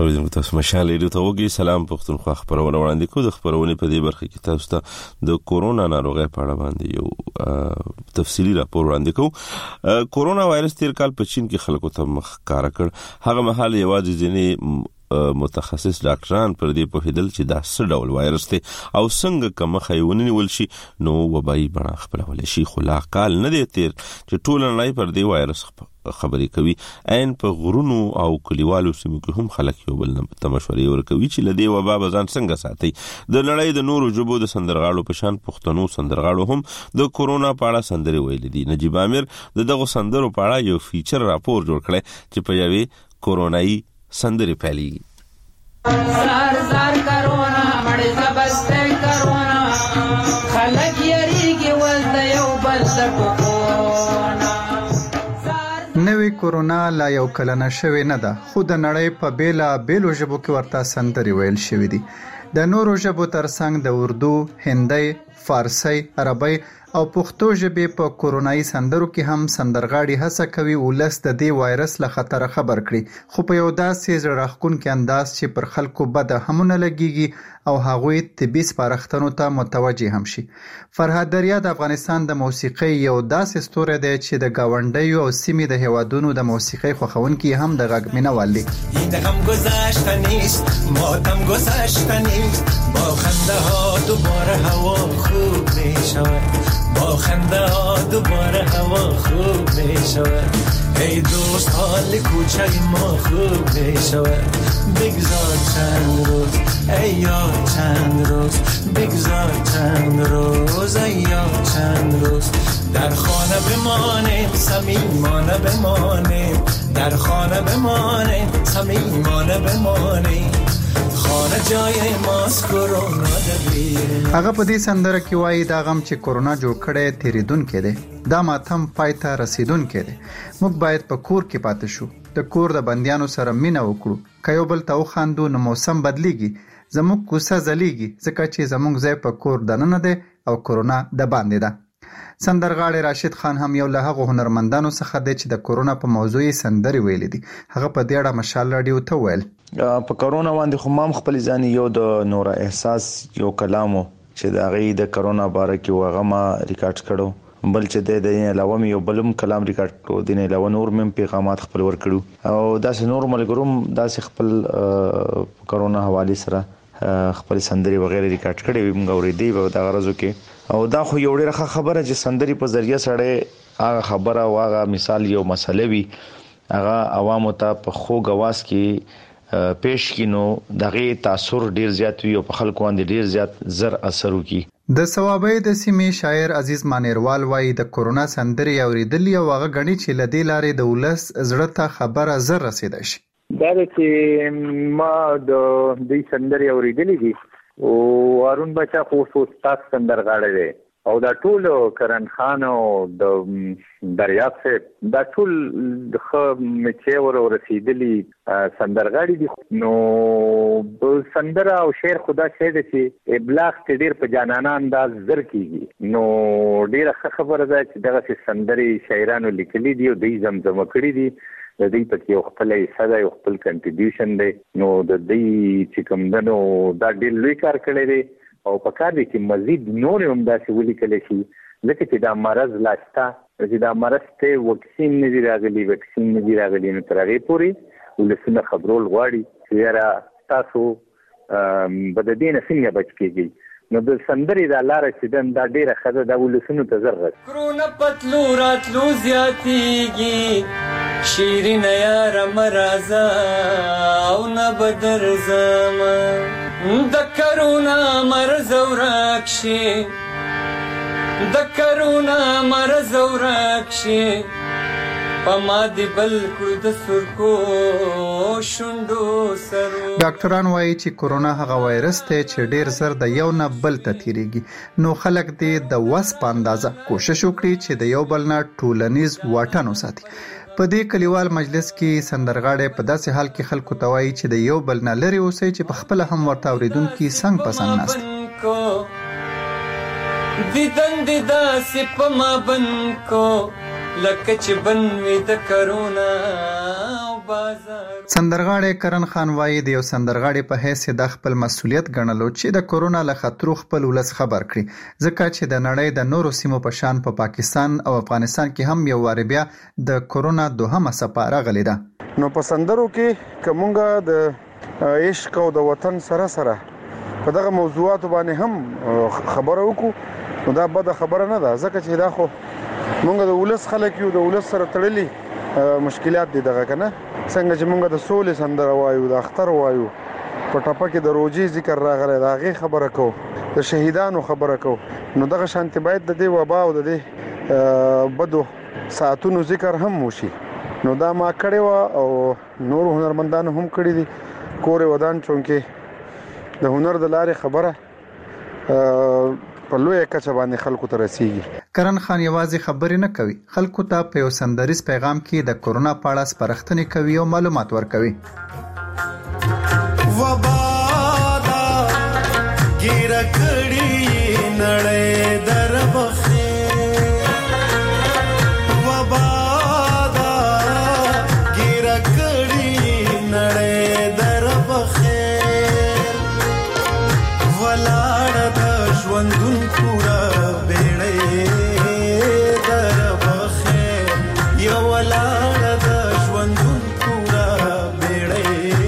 ورته تاسو مشال ریډیو ته وګورئ. سلام پښتونخوا خبرونه وړاندې کوو. د خبرونه په دې برخه کې تاسو ته د کورونا ناروغي په اړه باندې یو تفصیلی راپور وړاندې کوو. کورونا وایرس تیر کال په چین کې خلکو ته مخ کار کړ. هغه مهال یوازې ځینې متخصص ډاکټران پر دې پوهیدل چې دا څه ډول وایرس دی او څنګه کوم خیونی ول شي نو وبای بڼه خپلول شي. خو لا کال نه دی تیر چې ټول نړۍ پر دې وایرس خبرې کوي. عین په غرونو او کلیوالو سیمو کې هم خلک یو بل ته مشورې ورکوي چې لدی وبا بزان څنګه ساتي. د نړۍ د نورو ژبو د سندرغاړو په شان پښتنو سندرغاړو هم د کورونا په اړه سندرې ویلې دي. نجیب عامر دغه سندرو په اړه یو فیچر راپور جوړ کړی چې په یوې کورونایي سندرې پیلېږي. زار زار کرونا مړ زبسته کرونا خلک یریږي ول د یو بل ټکونا. نوې کورونا لا یو کلنه شوې نه ده خو د نړۍ په بیلا بیلو ژبو کې ورته سندرې ویل شوې دي. د نورو ژبو ترڅنګ د اردو، هندي، فارسی، عربی او پښتو ژبې په کورونایي سندرو کې هم سندرغاړي هڅه کوي ولس د دې وایرس له خطر خبر کړي، خو په یو داسې زړه راښکونکي انداز چې پر خلکو بد همونه لګيږي او هغوی طبي سپارښتنو ته متوجه هم شي. فرهاد دریا د افغانستان د موسیقۍ یو داسې ستوری دی چې د گاونډیو او سیمې د هیوادونو د موسیقۍ خوښونکي هم د غږ مینه‌وال دي. این هم گذشته نیست، ماتم گذشته نیست، با خنده ها دوباره هوا خوب می شود، با خنده ها دوباره هوا خوب می شود. ای دوست حال کوچه ما خوب می شود. بگذار چند روز ای یار چند روز، بگذار چند روز ای یار چند روز. در خانه بمانیم صمیمانه بمانیم، در خانه بمانیم صمیمانه بمانیم. خانه جای ماست کرونا دبیر. هغه په دې سندره کې وایي دا غم چې کرونا جوړ کړی تیریدونکی دی، دا ماتم پای ته رسیدونکی دی. موږ باید په کور کې پاتې شو، د کور د بندیانو سره مینه وکړو. که یو بل ته وخاندو نو موسم بدلیږي، زموږ کوڅه ځلیږي ځکه چې زموږ ځای په کور دننه دی او کرونا د باندې ده. سندرغاړی راشد خان هم یو له هغو هنرمندانو څخه دی چې د کورونا په موضوع یې سندرې ویلې دي. هغه په دې اړه مشال راډیو ته ویل په کورونا باندې خو مام خپل ځان یو د نور احساس یو کلامو چې د غي د کورونا باره کې وغه ما ریکارډ کړو، بل چې د علاوه یو بلم کلام ریکارډ کړو، د نه علاوه نور مم پیغامات خپل ور کړو او داسې نور ملګروم داسې خپل کورونا حواله سره خپل سندري وغیرہ ریکارډ کړي موږ اورېدي و دا غرضو کې. او دا خو یو ډیره خبره چې سندري په ذریعہ سره هغه خبره واغه مثال یو مسله وی هغه عوامو ته په خو غواس کې پیش کینو دغه تاثیر ډیر زیات وی او په خلکو باندې ډیر زیات زر اثر وکي. د ثوابي د سیمې شاعر عزیز مانیروال وایي د کورونا سندري اوریدلی او هغه غني چې لدی لارې د ولس زړه ته خبره زر رسیدای شي. دا چې ما د دې سندري اوریدلې دي او هارون بچا خو استاد سندرغاړی دی او دا ټول کرن خان او د دریاب صاحب دا ټول خو مچور او رسیدلی سندرغاړي دي. نو سندره او شعر خدا شي دي چې ابلاغ ته ډیر په جانانه انداز زر کیږي. نو ډیره خبره ده چې دغه سندري شاعرانو لیکلي دي او د زمزمه کړي دي، د دې په یو خپل حصہ یو خپل کنټریبیوشن دی. نو د دې چې کوم دنو دا ډیر لوی کار کړی دی او په کار دی چې مزید نور هم داسې ولیکل شي ځکه چې دا مرض لاسته چې دا مرض ته وکسین نه دی راغلی، وکسین نه دی راغلی، نو تر هغې پورې ولسونه خبرول غواړي چې یاره تاسو به د دې نه څنګه بچ کېږئ. نو د سندرې دا لاره چې دن دا ډیره ښه ده، دا ولسونو ته زر غږ کرونه پتلو راتلو زیاتېږي، شیرینه یاره مه راځه او نه به درځم، د کرونا مرض ورک شي، د کرونا مرض ورک شي، په ما دی بل کړو د سرکو شونډو سرو. ډاکټران وایي چې کورونا هغه وایرس دی چې ډیر زر د یو نه بل ته تیریږي، نو خلک دې د وس په اندازه کوشش وکړي چې د یو بل نه ټولنیز واټن وساتي. په دې کلیوال مجلس کې سندرغاړی په داسې حال کې خلکو ته وایي چې د یو بل نه لرې اوسئ چې په خپله هم ورته اورېدونکي څنګ په څنګ ناست دیدن دی داسې په ما بند کو لکه چې بند وي د کرونا سندرغاړی کرن خان وایي د یو سندرغاړي په حیث د خپل مسولیت ګڼلو چې د کورونا له خطرو خپل ولس خبر کړي، ځکه چې د نړۍ د نورو سیمو په شان په پاکستان او افغانستان کې هم یو وار بیا د کورونا دوهمه څپه راغلې ده. نو په سندرو کې کومګه د عشق او د وطن سره سره په دغه موضوعات باندې هم خبرو وکړو، نو دا بده خبره نه ده، ځکه چې دا خو مونږ د ولس خلک یو، د ولس سره تړلي مشکلات دي دغه کنه، څنګه چې مونږ د سولې سندره وایو، د اختر وایو، په ټپه کې د روزي ذکر راغلی، دا غي خبره کو، د شهیدانو خبره کو، نو دغه شانتي باید د دې وبا او د دې بدو ساعتونو ذکر هم وشي. نو دا ما کړی و او نور هنرمندانو هم کړی دي. کور ودان چونکه د هنر د لارې خبره په لوی کچه باندې خلکو ته رسیږي. کرن خان یوازې خبرې نه کوي، خلکو ته په یو سندریز پیغام کې د کورونا په اړه سپارښتنې کوي او معلومات ورکوي. وبادا ګیر کړي نړۍ دربخه، وبادا ګیر کړي نړۍ دربخه، ولاړ د ژوندون پورا بیړې دربخه، یو ولاړ د ژوندون پورا بیړې.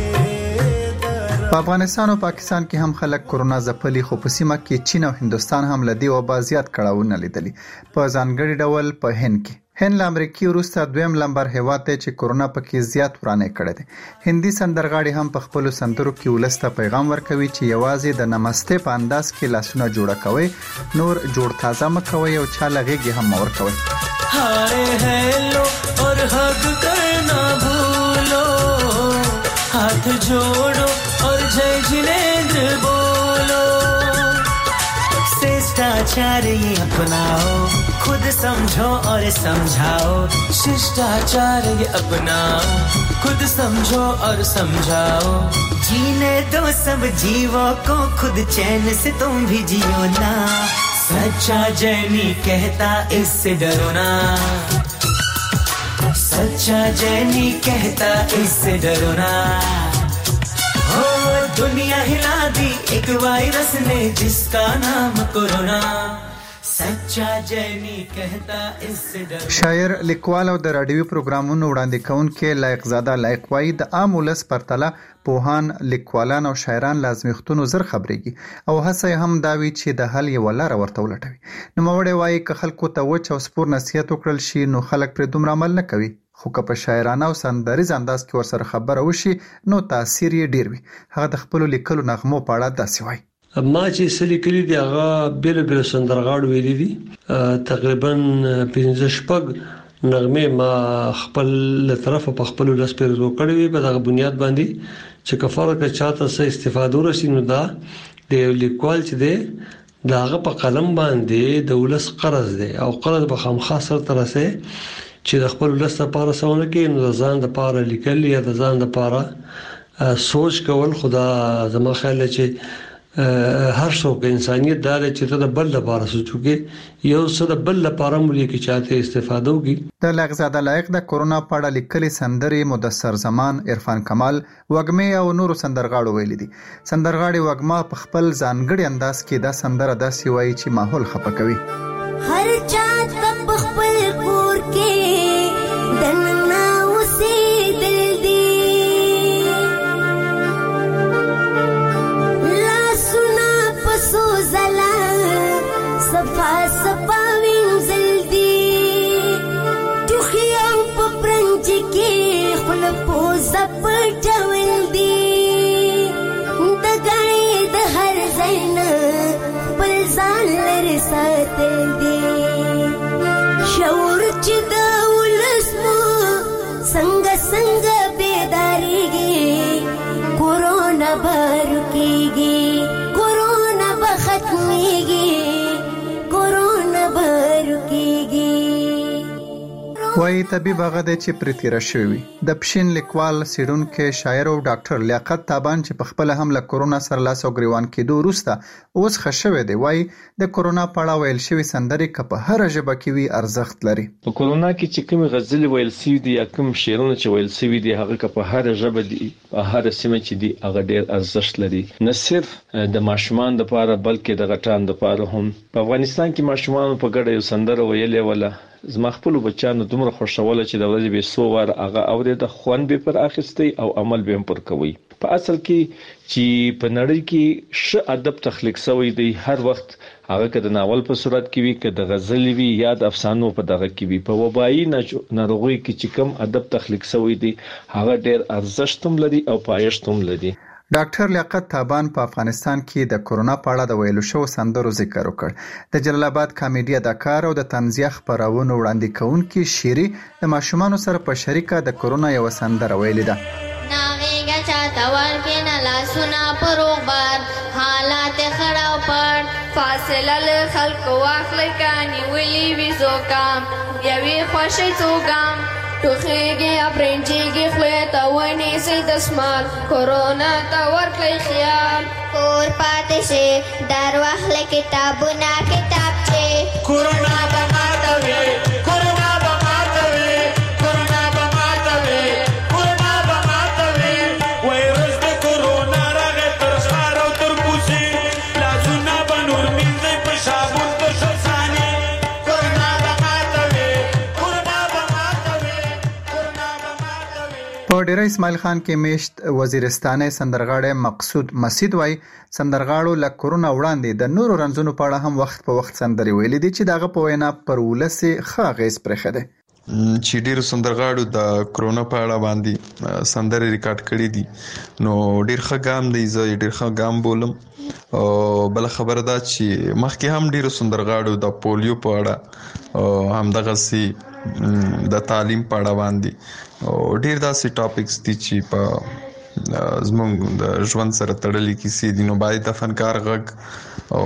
په افغانستان او پاکستان کې هم خلک کورونا ځپلي، خو په سیمه کې چین او هندستان هم لدی وبا زیات کړهونه لیدلي. په ځانګړي ډول په هند کې هند له امریکای وروسته دویم لمبر هیواد دی چې کورونا پکې زیات ورانه کړی دی. هندي سندرغاړي هم په خپل سندرو کې ولسته پیغام ورکوي چې یوازې د نمسته په انداز کې لاسونه جوړه کوي، نور جوړ تازه مکوي او چا لغېږي هم ورکوي. Hi hello और हग करना भूलो, हाथ जोड़ो और जय जिनेंद्र बोलो, शिष्टाचार ये अपनाओ, खुद समझो और समझाओ, शिष्टाचार ये अपनाओ, खुद समझो और समझाओ, जीने दो सब जीवों को, खुद चैन से तुम भी जियो ना, सच्चा जैनी कहता इससे डरो ना, सच्चा जैनी कहता इससे डरो ना। हो दुनिया हिला दी एक वायरस ने जिसका नाम कोरोना, सच्चा जैनी कहता इससे डरो। شاعر، لیکوال او د رادیوي پروګرامونو وړاندې کوونکی لایق زاده لایق وایي د عام ولس پرتله پوهان، لیکوالان او شاعران لازمیختونو زر خبرېږي او هڅه هم دا وي چې د حل یو لاره ورته ولټوي. نوموړی وایي که خلکو ته وچ او سپور نصیحت وکړل شي نو خلک پرې دومره عمل نه کوي، خو که په شاعرانه او سندریز انداز کې ورسره خبره وشي نو تاثیر یې ډیر وي. هغه د خپل لیکلو نغمو په اړه داسې وایي. ما چې سلی کلی دی هغه بیل سندرغاړو ویلي دي، تقریبا 15 نغمه ما خپل طرف په خپل لاس پیرزو کړی وي، په دغه بنیاد باندې چې کفاره که چاته څه استفاده ورسي نو دا د لیکوال چې دی داغه په قلم باندې د ولس قرض دی او قرض به خامخا سره ترسه چې د خپل ولس لپاره سونه کې نو ځان د پاره لیکل یا د ځان د پاره سوچ کول. خدا زما خیال چې هر څوک انسانيت دار چې ته د بل لپاره سوچوږي، یو څه د بل لپاره مولي کې چاته استفاده وکړي. د لغزاده لایق د کورونا په اړه لیکلي سندري مدثر زمان، عرفان کمال، وګمې او نورو سندرغاړو ویلي دي. سندرغاړي وګما په خپل ځانګړي انداز کې دا سندره داسې وایي چې ماحول خپه کوي. هر چا په خپل کور کې دننه اوسېدل دي، لاسونه په سوزله صفا صفا وینځل دي، ټوخي او په برنج کې خوله پوزه پټول دي، د ګاڼې د هر ځای نه خپل ځان لرې ساتل دي، شعور چې د ولس مو څنګه څنګه بیداریږي، کورونا به رکیږي، کورونا به ختمیږي، کورونا به رکیږي، وایي طبيب هغه دی چې پرې تېره شوی وي. د پښین لیکوال، څېړونکی، شاعر او ډاکټر لیاقت تابان چې په خپله هم له کرونا سره لاس او ګریوان کېدو وروسته اوس ښه شوی دی، وایي د کرونا په اړه ویل شوي سندرې که په هره ژبه کې وي ارزښت لري. په کرونا کې چې کوم غزلې ویل شوي دي یا کوم شعرونه چې ویل شوي دي هغه که په هره ژبه دي، په هره سیمه چې دي، هغه ډېر ارزښت لري. نه صرف د ماشومان لپاره بلکې د غټان لپاره هم. په افغانستان کې ماشومان په ګډه یو سندره ویلې وله. زما خپل بچانو دومره خوشاله چې د ورځې به 100 وار هغه اورید، خوند به پر اخیستی او عمل به هم پر کوي. په اصل کې چې په نړۍ کې ش ادب تخلیق شوی دی، هر وخت هغه که د ناول په صورت کې وي، که د غزل وي یا د افسانو په دغه کې وي. په وبایي ناروغي کې چې کوم ادب تخلیق شوی دی هغه ډېر ارزښت هم لري او پایښت هم لري. ډاکټر لیاقت تابان په افغانستان کې د کرونا په اړه د ویلو شوو سندرو ذکر وکړ. د جلال آباد کامیډي اداکار او د طنزیه خپرونو وړاندې کوونکی شيري د ماشومانو سره په شریکه د کرونا یو سندره ویلې ده. ناغېږه چاته ورکې نه لاسونه په روغبر، حالات خړاو پړ فاصله له خلکو واخلئ که نیولي وي زوکام، یوې خوښۍ څوګام ټوخېږي اپرینچېږي خولې ته ونیسئ دسمال، کرونا ته ورکړئ خیال. کور پاتې شئ در واخلئ کتابونه کتابچې، کرونا به ماتوي، کرونا به ماتوي، کرونا به ماتوي، کرونا به ماتوي. وایرس د کرونا راغی تر ښار او تر کوڅې، لاسونه به نور مینځئ په صابون په ښه ثانیې، کرونا به ماتوي، کرونا به ماتوي. په ډیره اسماعیل خان کې میشت وزیرستاني سندرغاړی مقصود مسید وایي سندرغاړو له کرونا وړاندې د نورو رنځونو په اړه هم وخت په وخت سندرې ویلې دي چې دغه په وینا پر ولس ښه اغېز پرېښی دی. چې ډیرو سندرغاړو د کرونا په اړه باندې سندرې ریکارډ کړې دي، نو ډیر ښه ګام دی. زه ډیر ښه ګام بولم. او بل خبره ده چې مخکې هم ډیرو سندرغاړو د پولیو په اړه همدغه سي د تعلیم په اړه باندې او ډیر داسې ټاپکس دي چې په زموږ د ژوند سره تړلي کیسې دي. نو باید د فنکار غږ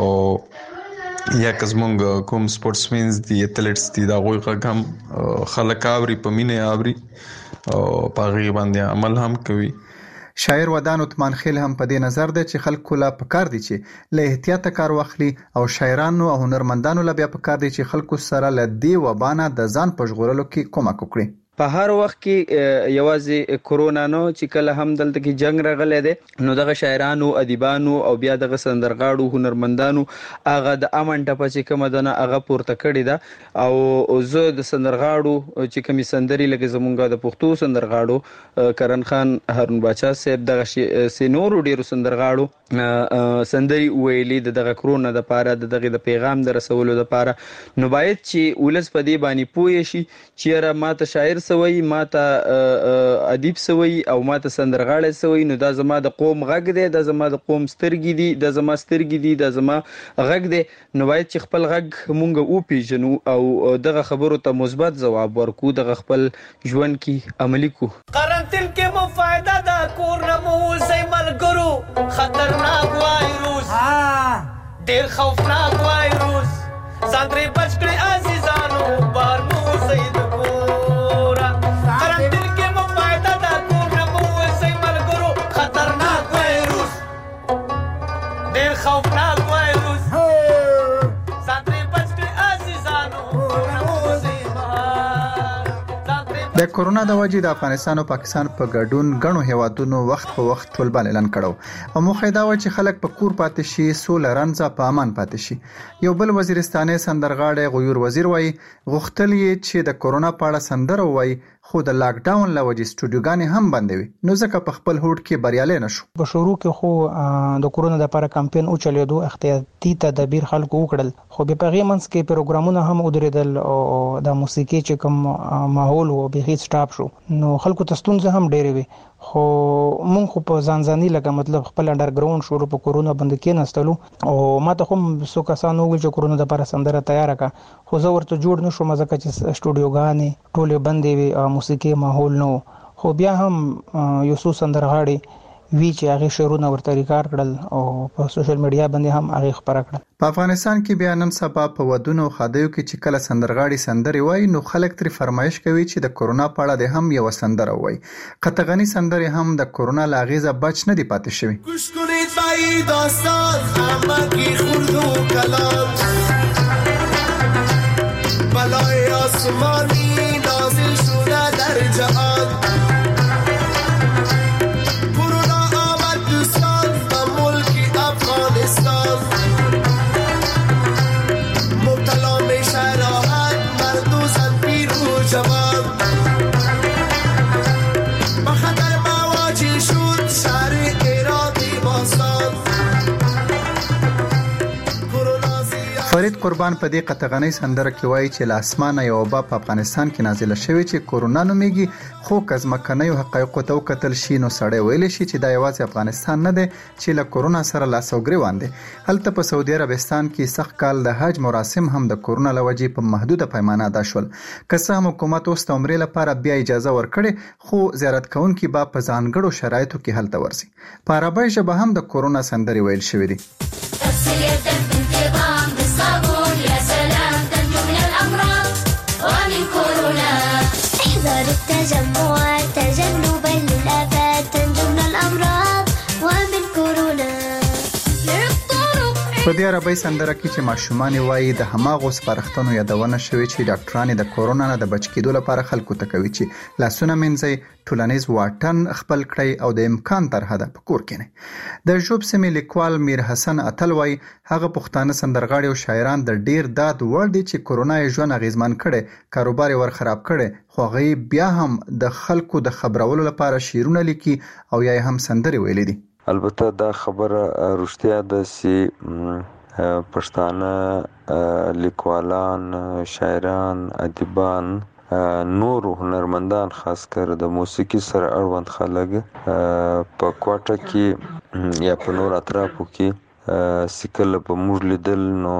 او یا که زموږ کوم سپورټسمینز دي، ایتھلیټس دي، د هغوی غږ هم خلک اوري، په مینه اوري او په هغې باندې عمل هم کوي. شاعر ودان عثمان خیل هم په دې نظر دی چې خلکو لا پکار دي چې له احتیاطه کار واخلي او شاعرانو او هنرمندانو لا بیا پکار دي چې خلکو سره له دې وبانه د ځان په ژغورلو کې کومک وکړي. په هر وخت کې یوازې کرونا نو چې کله هم دلته کې جنگ راغلی دی، نو دغه شاعرانو، ادیبانو او بیا دغه سندرغاړو، هنرمندانو هغه د امن ټپه چې کومه ده نه هغه پورته کړې ده. او زه د سندرغاړو چې کومې سندرې لکه زمونږ د پښتو سندرغاړو کرن خان، هارون باچا صاحب، دغه نورو ډیرو سندرغاړو سندرې ویلې دغه کرونا دپاره، دغه د پیغام د رسولو دپاره. نو باید چې ولس په دې باندې پوه شي چې یاره ماته شاعر سوی، ماته ادیب سوی او ماته سندرغاړی سوی، نو دا زما د قوم غږ دی، دا زما د قوم سترګې دي، دا زما سترګې دي، دا زما غږ دی. نو باید چې خپل غږ مونږ وپیژنو او دغه خبرو ته مثبت ځواب ورکو، دغه خپل ژوند کې عملي کو. قرنطین کې مو فائدہ دا کور نه مو وځئ ملګرو، خطرناک وایروس، ډېر خوفناک وایروس، ځان ترې بچ کړئ عزیزانو، بار مو وځئ د کوره. قرنطین کې مو فائدہ دا کور نه مو وځئ ملګرو، خطرناک وایروس، ډېر خوفناک وایروس، ځان ترې بچ کړئ عزیزانو، نه مو وځئ بهر. د کرونا د وجې د افغانستان او پاکستان په ګډون غنو هیوادونو وخت په وخت طالبان اعلان کړو او موخه دا و چې خلک په کور پاتې شي، سوله رنځه په امان پاتې شي. یو بل وزیرستاني سندرغاړی غیور وزیر وایي غوښتل یې چې د کرونا په اړه سندره وایي، خو د لاک ډاون له وجې سټوډیوګانې هم بندوي، نو ځکه په خپل هوډ کې بریالي نشو. په شروع کې خو د کرونا لپاره کمپاین او چلیدو، احتیاطي تدابیر خلکو وکړل، خو به په غیمنس کې پروګرامونه هم ودرېدل او د موسیقي چې کوم ماحول وو به هیڅ سټاپ شو، نو خلکو ته ستونزه هم ډېرې وي. خو مونږ خو په ځانځاني لکه مطلب خپل انډرګراوند شروع په کرونا باندې کېناستلو او ماته هم څو کسانو وویل چې کرونا لپاره سندره تیاره کړه، خو زه ورته جوړ نشوم ځکه چې سټوډیوګانې ټولې بندې وي، موسیقي ماحول نه. خو بیا هم یو څو سندرغاړي وی چې هغه شعرونه ورته ریکارډ کړل او په سوشل میډیا باندې هم هغه خبره کړه. په افغانستان کې بیا نن سبا په ودونو او خادیو کې چې کله سندرغاړي سندري وایي نو خلک تر فرمایش کوي چې د کورونا په اړه د هم یو سندره وایي. قطغنی سندري هم د کورونا لاغیزه بچ نه دی پاتې شوی. گوش کنید بایی داستان همگی خورد و کلان بلای آسمانی نازل شده در جهان کورونا آمد دوستان و ملک افغانستان مبتلا میشه راحت مرد و زن پیر و جوان بخطر مواجه شد شهر ایرانی باستان. فرید قربان په دې قطغنی سندره کې وایي چې له اسمانه یو وبا په افغانستان کې نازله شوې چې کورونا نومېږي خو که ځمکنیو حقایقو ته وکتل شي نو سړی ویلی شي چې دا یوازې افغانستان نه دی چې له کورونا سره لاس او ګریوان دی. هلته په سعودي عربستان کې سخت کال د حج مراسم هم د کورونا له وجې په محدوده پیمانه ادا شول. که څه هم حکومت اوس د عمرې لپاره بیا اجازه ورکړې خو زیارت کوونکي به په ځانګړو شرایطو کې هلته ورځي. په عربۍ ژبه هم د کورونا سندرې ویل شوې دي. التجمع تجنبا للآفات تنجو من الأمراض ومن كورونا. په دې عربی سندره کې چې ماشومان وایي د هماغو سپارښتنو یادونه شوې چې ډاکټران د کورونا نه د بچ کېدو لپاره خلکو ته کوي چې لاسونه مینځئ، ټولنیز واټن خپل کړئ او د امکان تر حده په کور کښینئ. د ژوب سیمې لیکوال میر حسن اتل وایي هغه پښتانه سندرغاړي او شاعران د ډیر داد وړ دي چې کورونا یې ژوند اغیزمن کړي، کاروبار یې ور خراب کړي، خو هغه بیا هم د خلکو د خبرولو لپاره شعرونه لیکي او یا هم سندري ویلي دي. البته دا خبره رښتیا ده چې پښتانه لیکوالان، شاعران، ادیبان، نور هنرمندان خاص کر د موسیقي سره اړوند خلک په کوټه کې یا په نور اطرافو کې سیکل په موږ لیدل نو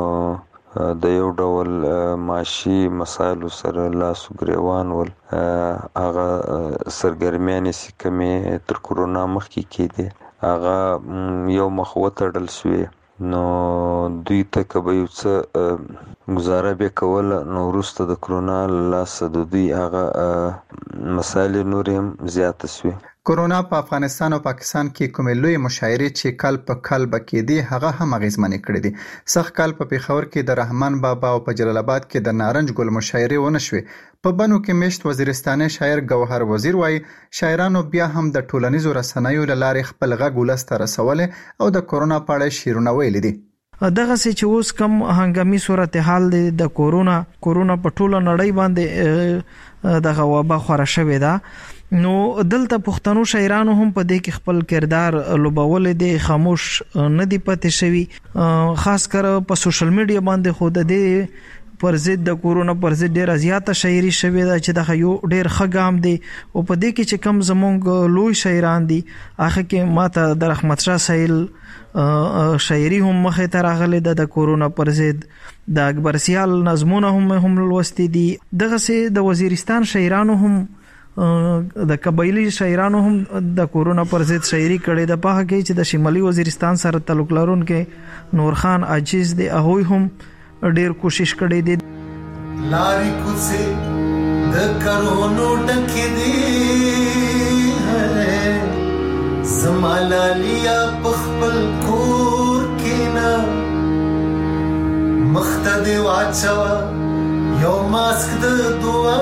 د یو ډول معاشي مسایلو سره لاس ګریوان ول هغه سرګرمیانې سیکمې تر کورونا مخکې کېدې هغه یو مخ وتړل شوې نو دوی ته که به یو څه گزاره به کوله نو وروسته د کورونا لاس د دوی هغه مسایل نور هم زیاته شوې. کورونا په افغانستان او پاکستان کې کومې لوی مشاعرې چې کال په کال بکېدي هغه هم اغیزمنې کړې دي. سخت کال په پیښور کې د رحمان بابا او په جلال آباد کې د نارنج ګل مشاعرې ونه شوې. په بنو کې مشت وزیرستاني شاعر گوهر وزیر وایي شاعرانو بیا هم د ټولنیزو رسنیو له لارې خپل غږ ولس ته رسولې او د کورونا په اړه شعرونه ویلي دي. دغه چې اوس کم هنګامي صورتحال دی د کورونا په ټوله نړۍ باندې دغه وبا خوره شوې ده نو دلته پښتنو شاعرانو هم په دې کې خپل کردار لوبول دي، خاموش نه دی پاتې شوی. خاص کر په سوشل میډیا باندې خو د دې پر ضد د کورونا پر ضد ډیره زیاته شاعري شوې ده چې دغه یو ډیر ښه ګام دی او په دې کې چې کم زمونږ لوی شاعران دي هغه کې ماته د رحمت شاه سایل شاعري هم مخه ته راغلي د کورونا پر ضد، د اکبر سیال نظمونه هم لوستي دي. دغه سه د وزیرستان شاعرانو هم د قبایلی شاعرانو هم د کورونا پر ضد شاعري کړې ده. په هغه کې چې د شمالي وزیرستان سره تعلق لرونکي نور خان عاجز دی هغه هم ډیر کوشش کړی دی. لارې کوڅې د کرونو ډکې دي زمالالیا په خپل کور کې نه مخته دی واچوه یو ماسک د دعا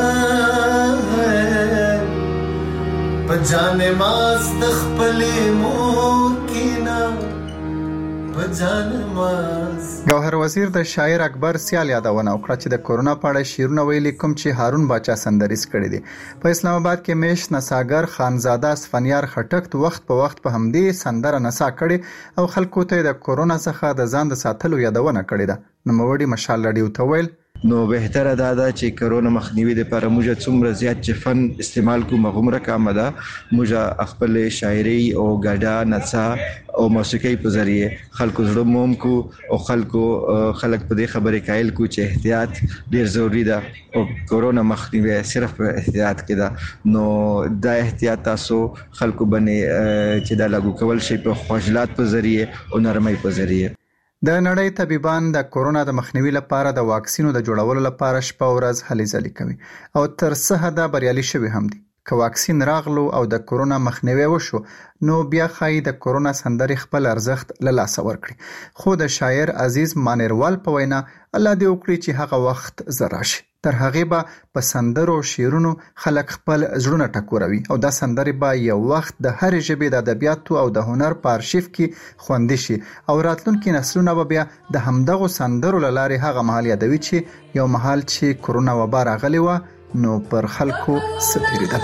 په جانې ماس د خپلې مور کې نه په جانې ماس. گوهر وزیر د شاعر اکبر سیال یادونه وکړه چې د کورونا په اړه شعرونه ویلي کوم چې هارون باچا سندریز کړی دي. په اسلام آباد کې میش نساګر خانزاده اسفنیار خټک وخت په وخت په همدې سندره نسا کړي او خلکو ته د کورونا څخه د ځان د ساتلو یادونه کړې ده. نوموړي مشال لډیو ته ویل نو بهتره ده چې کرونا مخنیوي لپاره موږ څومره زیات چې فن استعمال کوو مغمره کامه ده موږ خپل شاعري او غډا نڅا او موسیقي په ذریعه خلکو زړه موم کو او خلک په دې خبرې قائل کو چې احتیاط ډیر ضروری ده او کرونا مخنیوي صرف احتیاط کې ده نو دا احتیاط تاسو خلکو باندې چې دا لاګو کول شي په خواجلات په ذریعه او نرمۍ په ذریعه د نړۍ طبيبان د کورونا د مخنیوي لپاره د واکسینو د جوړولو لپاره شپه ورځ هلې ځلې کوي او تر څه حده بریالي شوي هم دي که واکسین راغلو او د کورونا مخنیوي وشو نو بیا خای د کورونا سندري خپل ارزښت له لاسه ورکړي خو د شاعر عزیز مانیروال په وینا الله دې وکړي چې هغه وخت زراشي تر هغه به په سندرو شیرونو خلک خپل زړونه ټکوروي او دا سندري به یو وخت د هر ژبې د ادبیاتو او د هنر په ارشیف کې خوندي شي او راتلونکي نسلونه به بیا د همدغه سندرو لاره هغه مهال یادوي چې یو مهال چې کورونا وبا راغلی و نو پر خلکو ستیریدل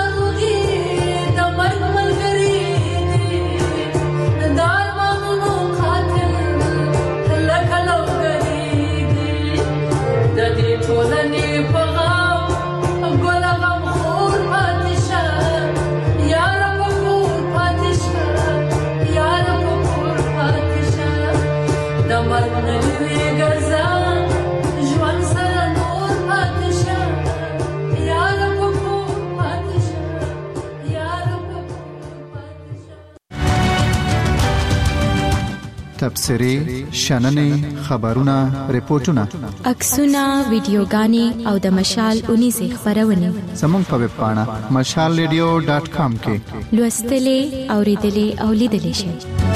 تبصرې شننې خبرونه ریپورتونه عکسونه ویډیوګانې او د مشال 19 خبرونه زموږ په ویب پاڼه mashalradio.com کې لوستلې اوریدلې او لیدلې شئ